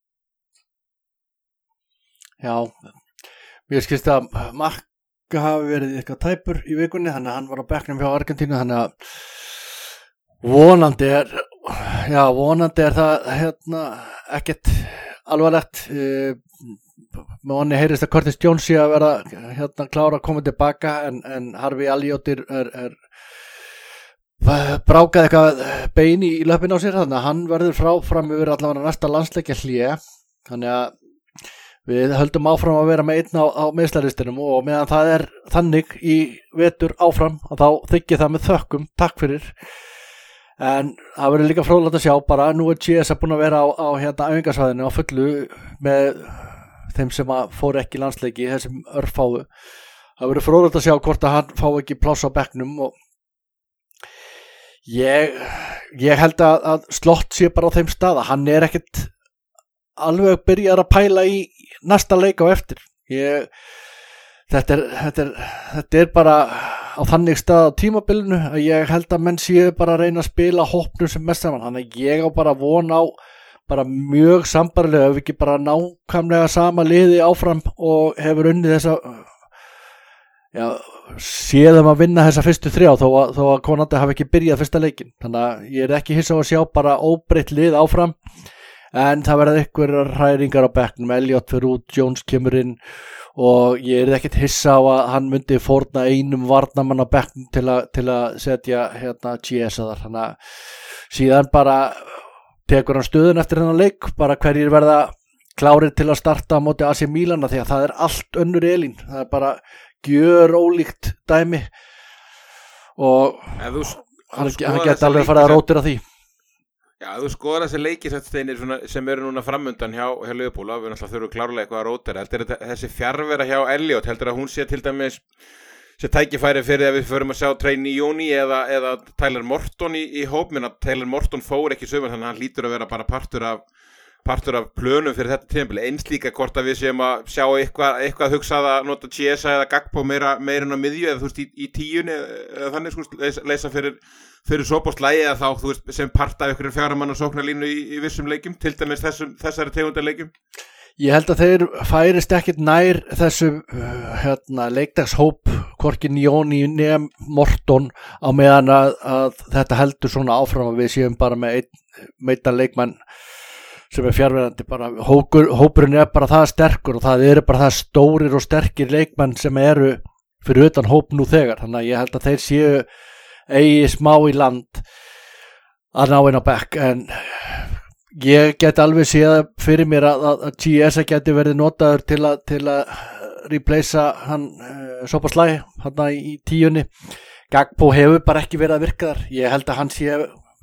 Speaker 3: Já, mér skilst að Marka hafi verið eitthvað tæpur í vikunni þannig að hann var á bekknum hjá Argentínu þannig að vonandi er það ekkert alvarlegt með honni heyrist að Curtis Jones sé að vera klára að koma tilbaka en Harvey Elliott er brákað eitthvað bein í löpin á sér þannig að hann verður fram yfir allavega næsta landsleikja hlé þannig að við höldum áfram að vera með einn á meiðslaslistinum og meðan það er þannig í vetur áfram að þá þykir það með þökkum, takk fyrir en það verður líka fróðlegt að sjá bara nú er GS búin að vera á æfingasvæðinu á fullu með þeim sem að fóru ekki landsleiki þessum örfáu það verður fróðlegt að sjá hvort að hann fá ekki pláss á bekknum og ég held að Slott sé bara á þeim stað hann er ekkert alveg byrjar að pæla í næsta leik á eftir þetta er bara á þannig stað á tímabilinu að ég held að menn séu bara að reyna að spila hópnum sem mest saman, þannig að ég á bara von á bara mjög sambarilega ef ekki bara nákvæmlega sama liði áfram og hefur unnið þessa séðum að vinna þessa fyrstu 3 þó að Konandi hafi ekki byrjað fyrsta leikin, þannig að ég er ekki hissa á að sjá bara óbreytt lið áfram en það verða einhverjar hræringar á bekknum, Elliott fyrir út, Jones kemur inn og ég er ekkert hissa á að hann myndi fórna einum varnamann á bekknum til að setja GS að þar, þannig að síðan bara tekur hann stöðun eftir þennan leik, bara hverjir verða klárir til að starta á móti AC Milan því að það er allt önnur elín, það er bara gjör ólíkt dæmi og hann geti alveg farið að rótira því.
Speaker 1: Já, þú skoðar þessi leikisættsteinir sem eru núna framundan hjá Liverpool, við náttúrulega þurfum klárlega eitthvað að rótira. Heldur þessi fjarvera hjá Elliott, heldur að hún sé til dæmis sé tækifæri fyrir að við förum að sjá Trainee Joni eða Tyler Morton í hópin, að Tyler Morton fór ekki sumar þannig að hann lítur að vera bara partur af plönum fyrir þetta tímabili, eins líka hvort að við séum að sjá eitthvað hugsað að nota Chiesa eða Gakpo meira en á miðju eða þú veist í 10 eða þannig sko leysa fyrir sopaslægi eða þá þú veist sem part af ykkur 4 manna sóknarlínu í vissum leikjum, til dæmis þessari tegundarleikjum.
Speaker 3: Ég held að þeir færist ekkert nær þessu leikdagshóp hvorki Joni nefn Morton á meðan að þetta heldur svona áfram að við séum bara með einn meiddan leikmann sem er fjarverandi, bara hópurinn er bara það sterkur og það eru bara það stórir og sterkir leikmenn sem eru fyrir utan hóp nú þegar, þannig að ég held að þeir séu eigi smá í land að ná inn á bekk en ég get alveg séð fyrir mér að GS geti verið notaður til að replacea hann Szoboszlai hann í 10. Gakpo hefur bara ekki verið að virka þar, ég held að hann sé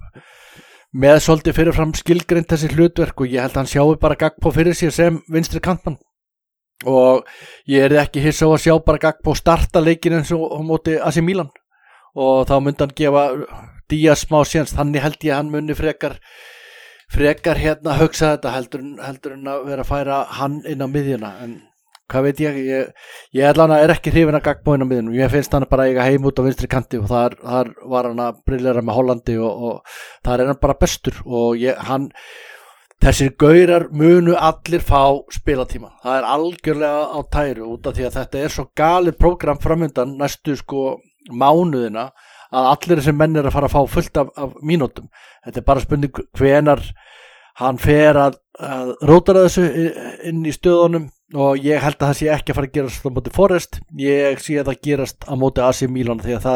Speaker 3: með svolítið fyrirfram skilgreint þessi hlutverk og ég held að hann sjáu bara Gakpo fyrir sér sem vinstri kantmann og ég er ekki hissa á að sjá bara Gakpo starta leikin eins og á móti AC Milan og þá myndi hann gefa Díaz smá séns, þannig held ég að hann muni frekar hugsa þetta heldur en að vera að færa hann inn á miðjuna en hvað veit ég allan að ekki hrifin að gagnbóin á miðunum, ég finnst hann bara eiga heim út á vinstri kanti og þar var hann að briljera með Hollandi og þar hann bara bestur og þessir gaurar munu allir fá spilatíma, það algjörlega á tæru út af því að þetta svo galið prógram framöndan næstu mánuðina að allir þessi menn að fara að fá fullt af mínútum, þetta bara spurning hvenar hann fer að rótara þessu inn í stöðunum og ég held að það sé ekki að fara að gerast á móti Forrest, ég sé að það gerast á móti AC Milan því að það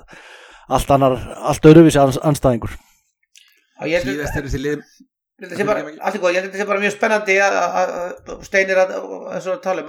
Speaker 3: allt öðruvísi anstæðingur.
Speaker 1: Síðast er þessi lið
Speaker 2: ég held að þetta sé bara mjög spennandi að Steinir að tala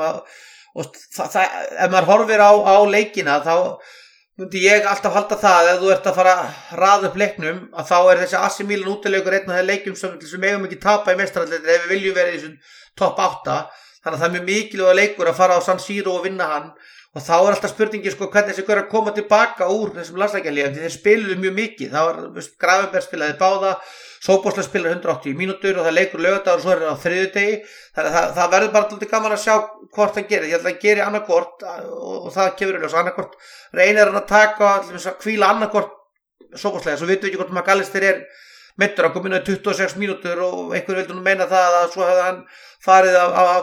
Speaker 2: og ef maður horfir á leikina þá myndi ég alltaf halda það ef þú ert að fara að raða upp leiknum að þá þessi AC Milan útileikur einn af þeir leikjum sem eigum ekki tapa í meistaraldeildinni ef við viljum vera í þessum topp 8 þannig að það mjög mikilvægur leikur að fara á San Siro og vinna hann og þá alltaf spurningi hvernig þessi gaur að koma tilbaka úr þessum landsleikjarliðum því þeir spiluðu mjög mikið það var Gravenberg spilaði báða Sóbosla spilar 180 mínútur og það leikur laugardagur og svo er það á þriðjudegi þannig að það verður bara alltaf gaman að sjá hvort hann gerir, ég held að hann gerir annarkvort og það kemur í ljós, annarkvort reynir hann að taka, að hvíla annarkvort Sóbosla, svo vitum við ekki hvort McAllister er meiddur, hann kom inn á 26 mínútur og einhver vildi nú meina það að svo hefði hann farið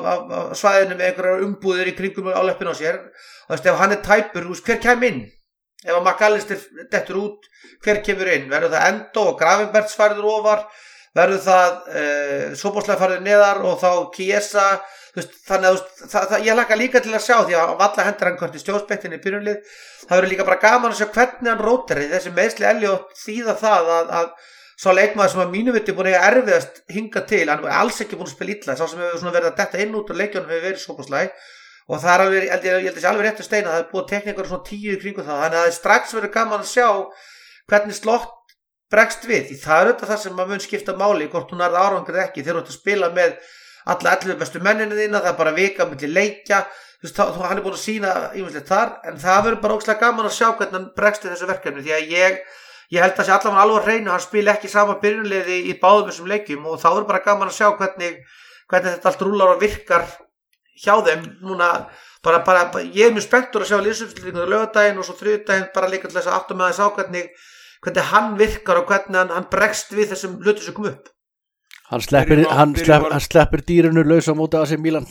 Speaker 2: af svæðinu með einhverjar umbúðir í kringum áleppinu á sér og ef hann er tæpur, hver kemur inn? Ef að McAllister dettur út, hver kemur inn? Verður það Endo og Gravenbergs farður ofar? Verður það Sóbosla farður neðar og þá Chiesa? Þannig að ég hlakka líka til að sjá því að valla hendur hann hvort í stjóðsbettinni í byrjunlið. Það verður líka bara gaman að sjá hvernig hann rótari. Þessi meiðsli Elliot þýða það að sá leikmaður sem að mínu viti búin að erfiðast hinga til, hann er alls ekki búin að spila illa. Sá sem hefur verið að detta inn út og leikjunum hefur verið Sóbosla. Og það alveg, ég held þessi alveg rétt að Steina, það búið tekníkur svona 10 í kringu það, þannig að það strax verið gaman að sjá hvernig slott bregst við, því það auðvitað það sem maður mun skipta máli, hvort hún það árangrið ekki, þeir eru að spila með alla 11 bestu mennina þína, það bara vika milli leikja, hann er búin að sína ýmislegt þar, en það verður bara ógeðslega gaman að sjá hvernig hann bregst við þessu verkefni, því að ég held að sé allavega alveg hreinu, hann spila ekki sama byrjunliði í báðum þessum leikjum og þá verður bara gaman að sjá hvernig þetta allt rúlar og virkar hjá þeim núna bara ég er mjög spenntur að sjá liðsuppstillingu á laugardaginn og svo þriðjudaginn bara líka til þess að áttum með þess á hvernig hann virkar og hvernig hann bregst við þessum hlutum sem kom upp.
Speaker 3: Hann sleppir dýrinu laus á móti AC Milan.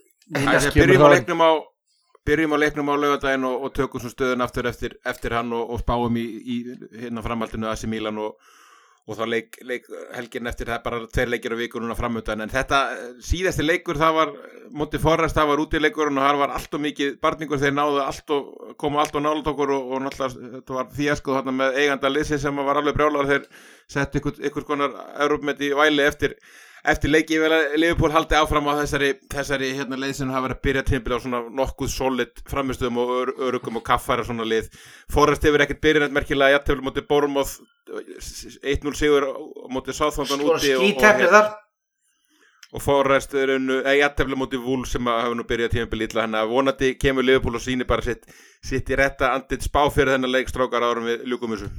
Speaker 1: Byrjum á leiknum á laugardaginn og tökum svo stöðun aftur eftir hann og spáum í hérna framhaldinu AC Milan og þá leik helgin eftir það bara 2 leikir á viku núna framöndan en þetta síðasti leikur það var móti Forrest, það var útileikurinn og það var allt og mikið barningur þeir náðu komu allt og nálat okkur og náttúrulega þetta var fíasko þarna með eiganda liðsi sem var alveg brjálar þeir settu ykkur konar Evrópummet í væli eftir leiki ég vel að Liverpool haldi áfram á þessari hérna leið sem hafa verið að byrja tímabil á svona nokkuð solid framistöðum og örugum og kaffæra svona lið Forrest hefur ekkert byrjað merkilega jafntefli móti Bournemouth 1-0 sigur móti Southampton úti og Forrest er jafntefli móti Wolves sem hafa nú byrjað tímabil illa hann að vonandi kemur Liverpool og sýnir bara sitt í rétta andlit spá fyrir þennan leik strákar árum við ljúkum þessu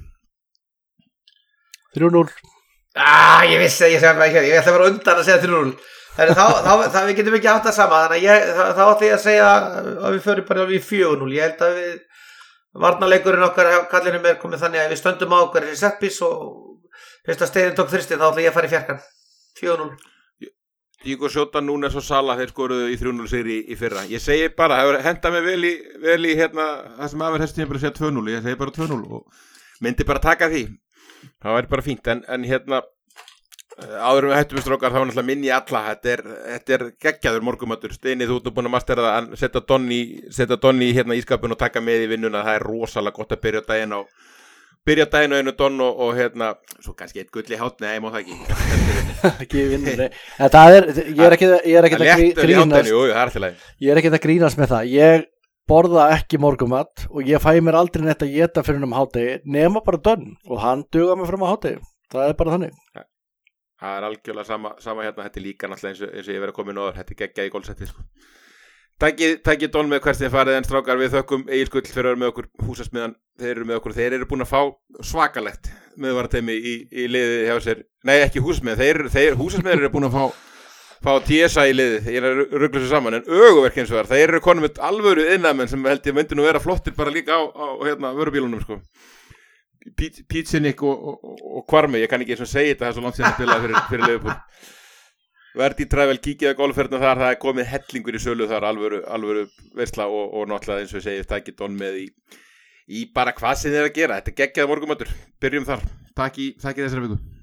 Speaker 3: 3-0
Speaker 2: ég vissi að ég ætla að vera undan að segja 3-0 þá við getum ekki átt það sama þannig að þá ætla ég að segja að við förum bara í 4-0 ég held að við varnarleikurinn okkar kallinum er komið þannig að við stöndum á okkar í setpís og fyrst að Steininn tók þristið þá ætla ég að fara í fjarkan 4-0
Speaker 1: Igor Sjóta núna svo Sala þeir skoruðu í 3-0 sigri í fyrra ég segi bara, það henda mig vel í hérna, það sem aðver hestin bara segja 2-0 ég segi bara 2-0 og myndi bara taka því það væri bara fínt en hérna áður við hættum við strókar þá náttúrulega minni alla þetta er geggjaður morgumatur Steini þú ert búin að mastera það að setja Donni hérna í skapun og taka með í vinnuna það er rosalega gott að byrja daginn á einu Don og hérna svo kannski eitt gull í hátni, nei, má það
Speaker 3: ekki vinnur ég er ekki að grínast með það ég borða ekki morgumat og ég fæ mér aldrei neitt að éta fyrir hádegi nema bara Don og hann duga mig fram á hádegi það er bara þannig
Speaker 1: það er algjörlega sama hérna þetta er líka náttúrulega eins og ég verið að koma í nóður þetta er geggjað í gólsetti sko. Takk Don með hvert þið farið en strákar við þökkum Egil Skull fyrir að vera með okkur húsasmiðan þeir eru búin að fá svakalegt meðvartemi í liði hjá sér nei ekki húsasmið húsasmiðar eru búin að fá fá TSA í liðið, ég er að ruggla þessu saman, en öguverk eins og það, þeir eru konum með alvöru innamenn sem held ég myndi nú vera flottir bara líka á vörubílunum, sko. Pítsinnik og Kvarmi, ég kann ekki eins og segja þetta, það er svo langt síðan að spila fyrir Liverpool. Verdi Travel, kíkjaði golfferðina þar, það er komið hellingur í sölu þar, alvöru versla og náttúrulega eins og ég segi, takk Don með í bara hvað sem þið er að gera, þetta er geggjað morgunmatur, byrjum þar, takk í þessari viku.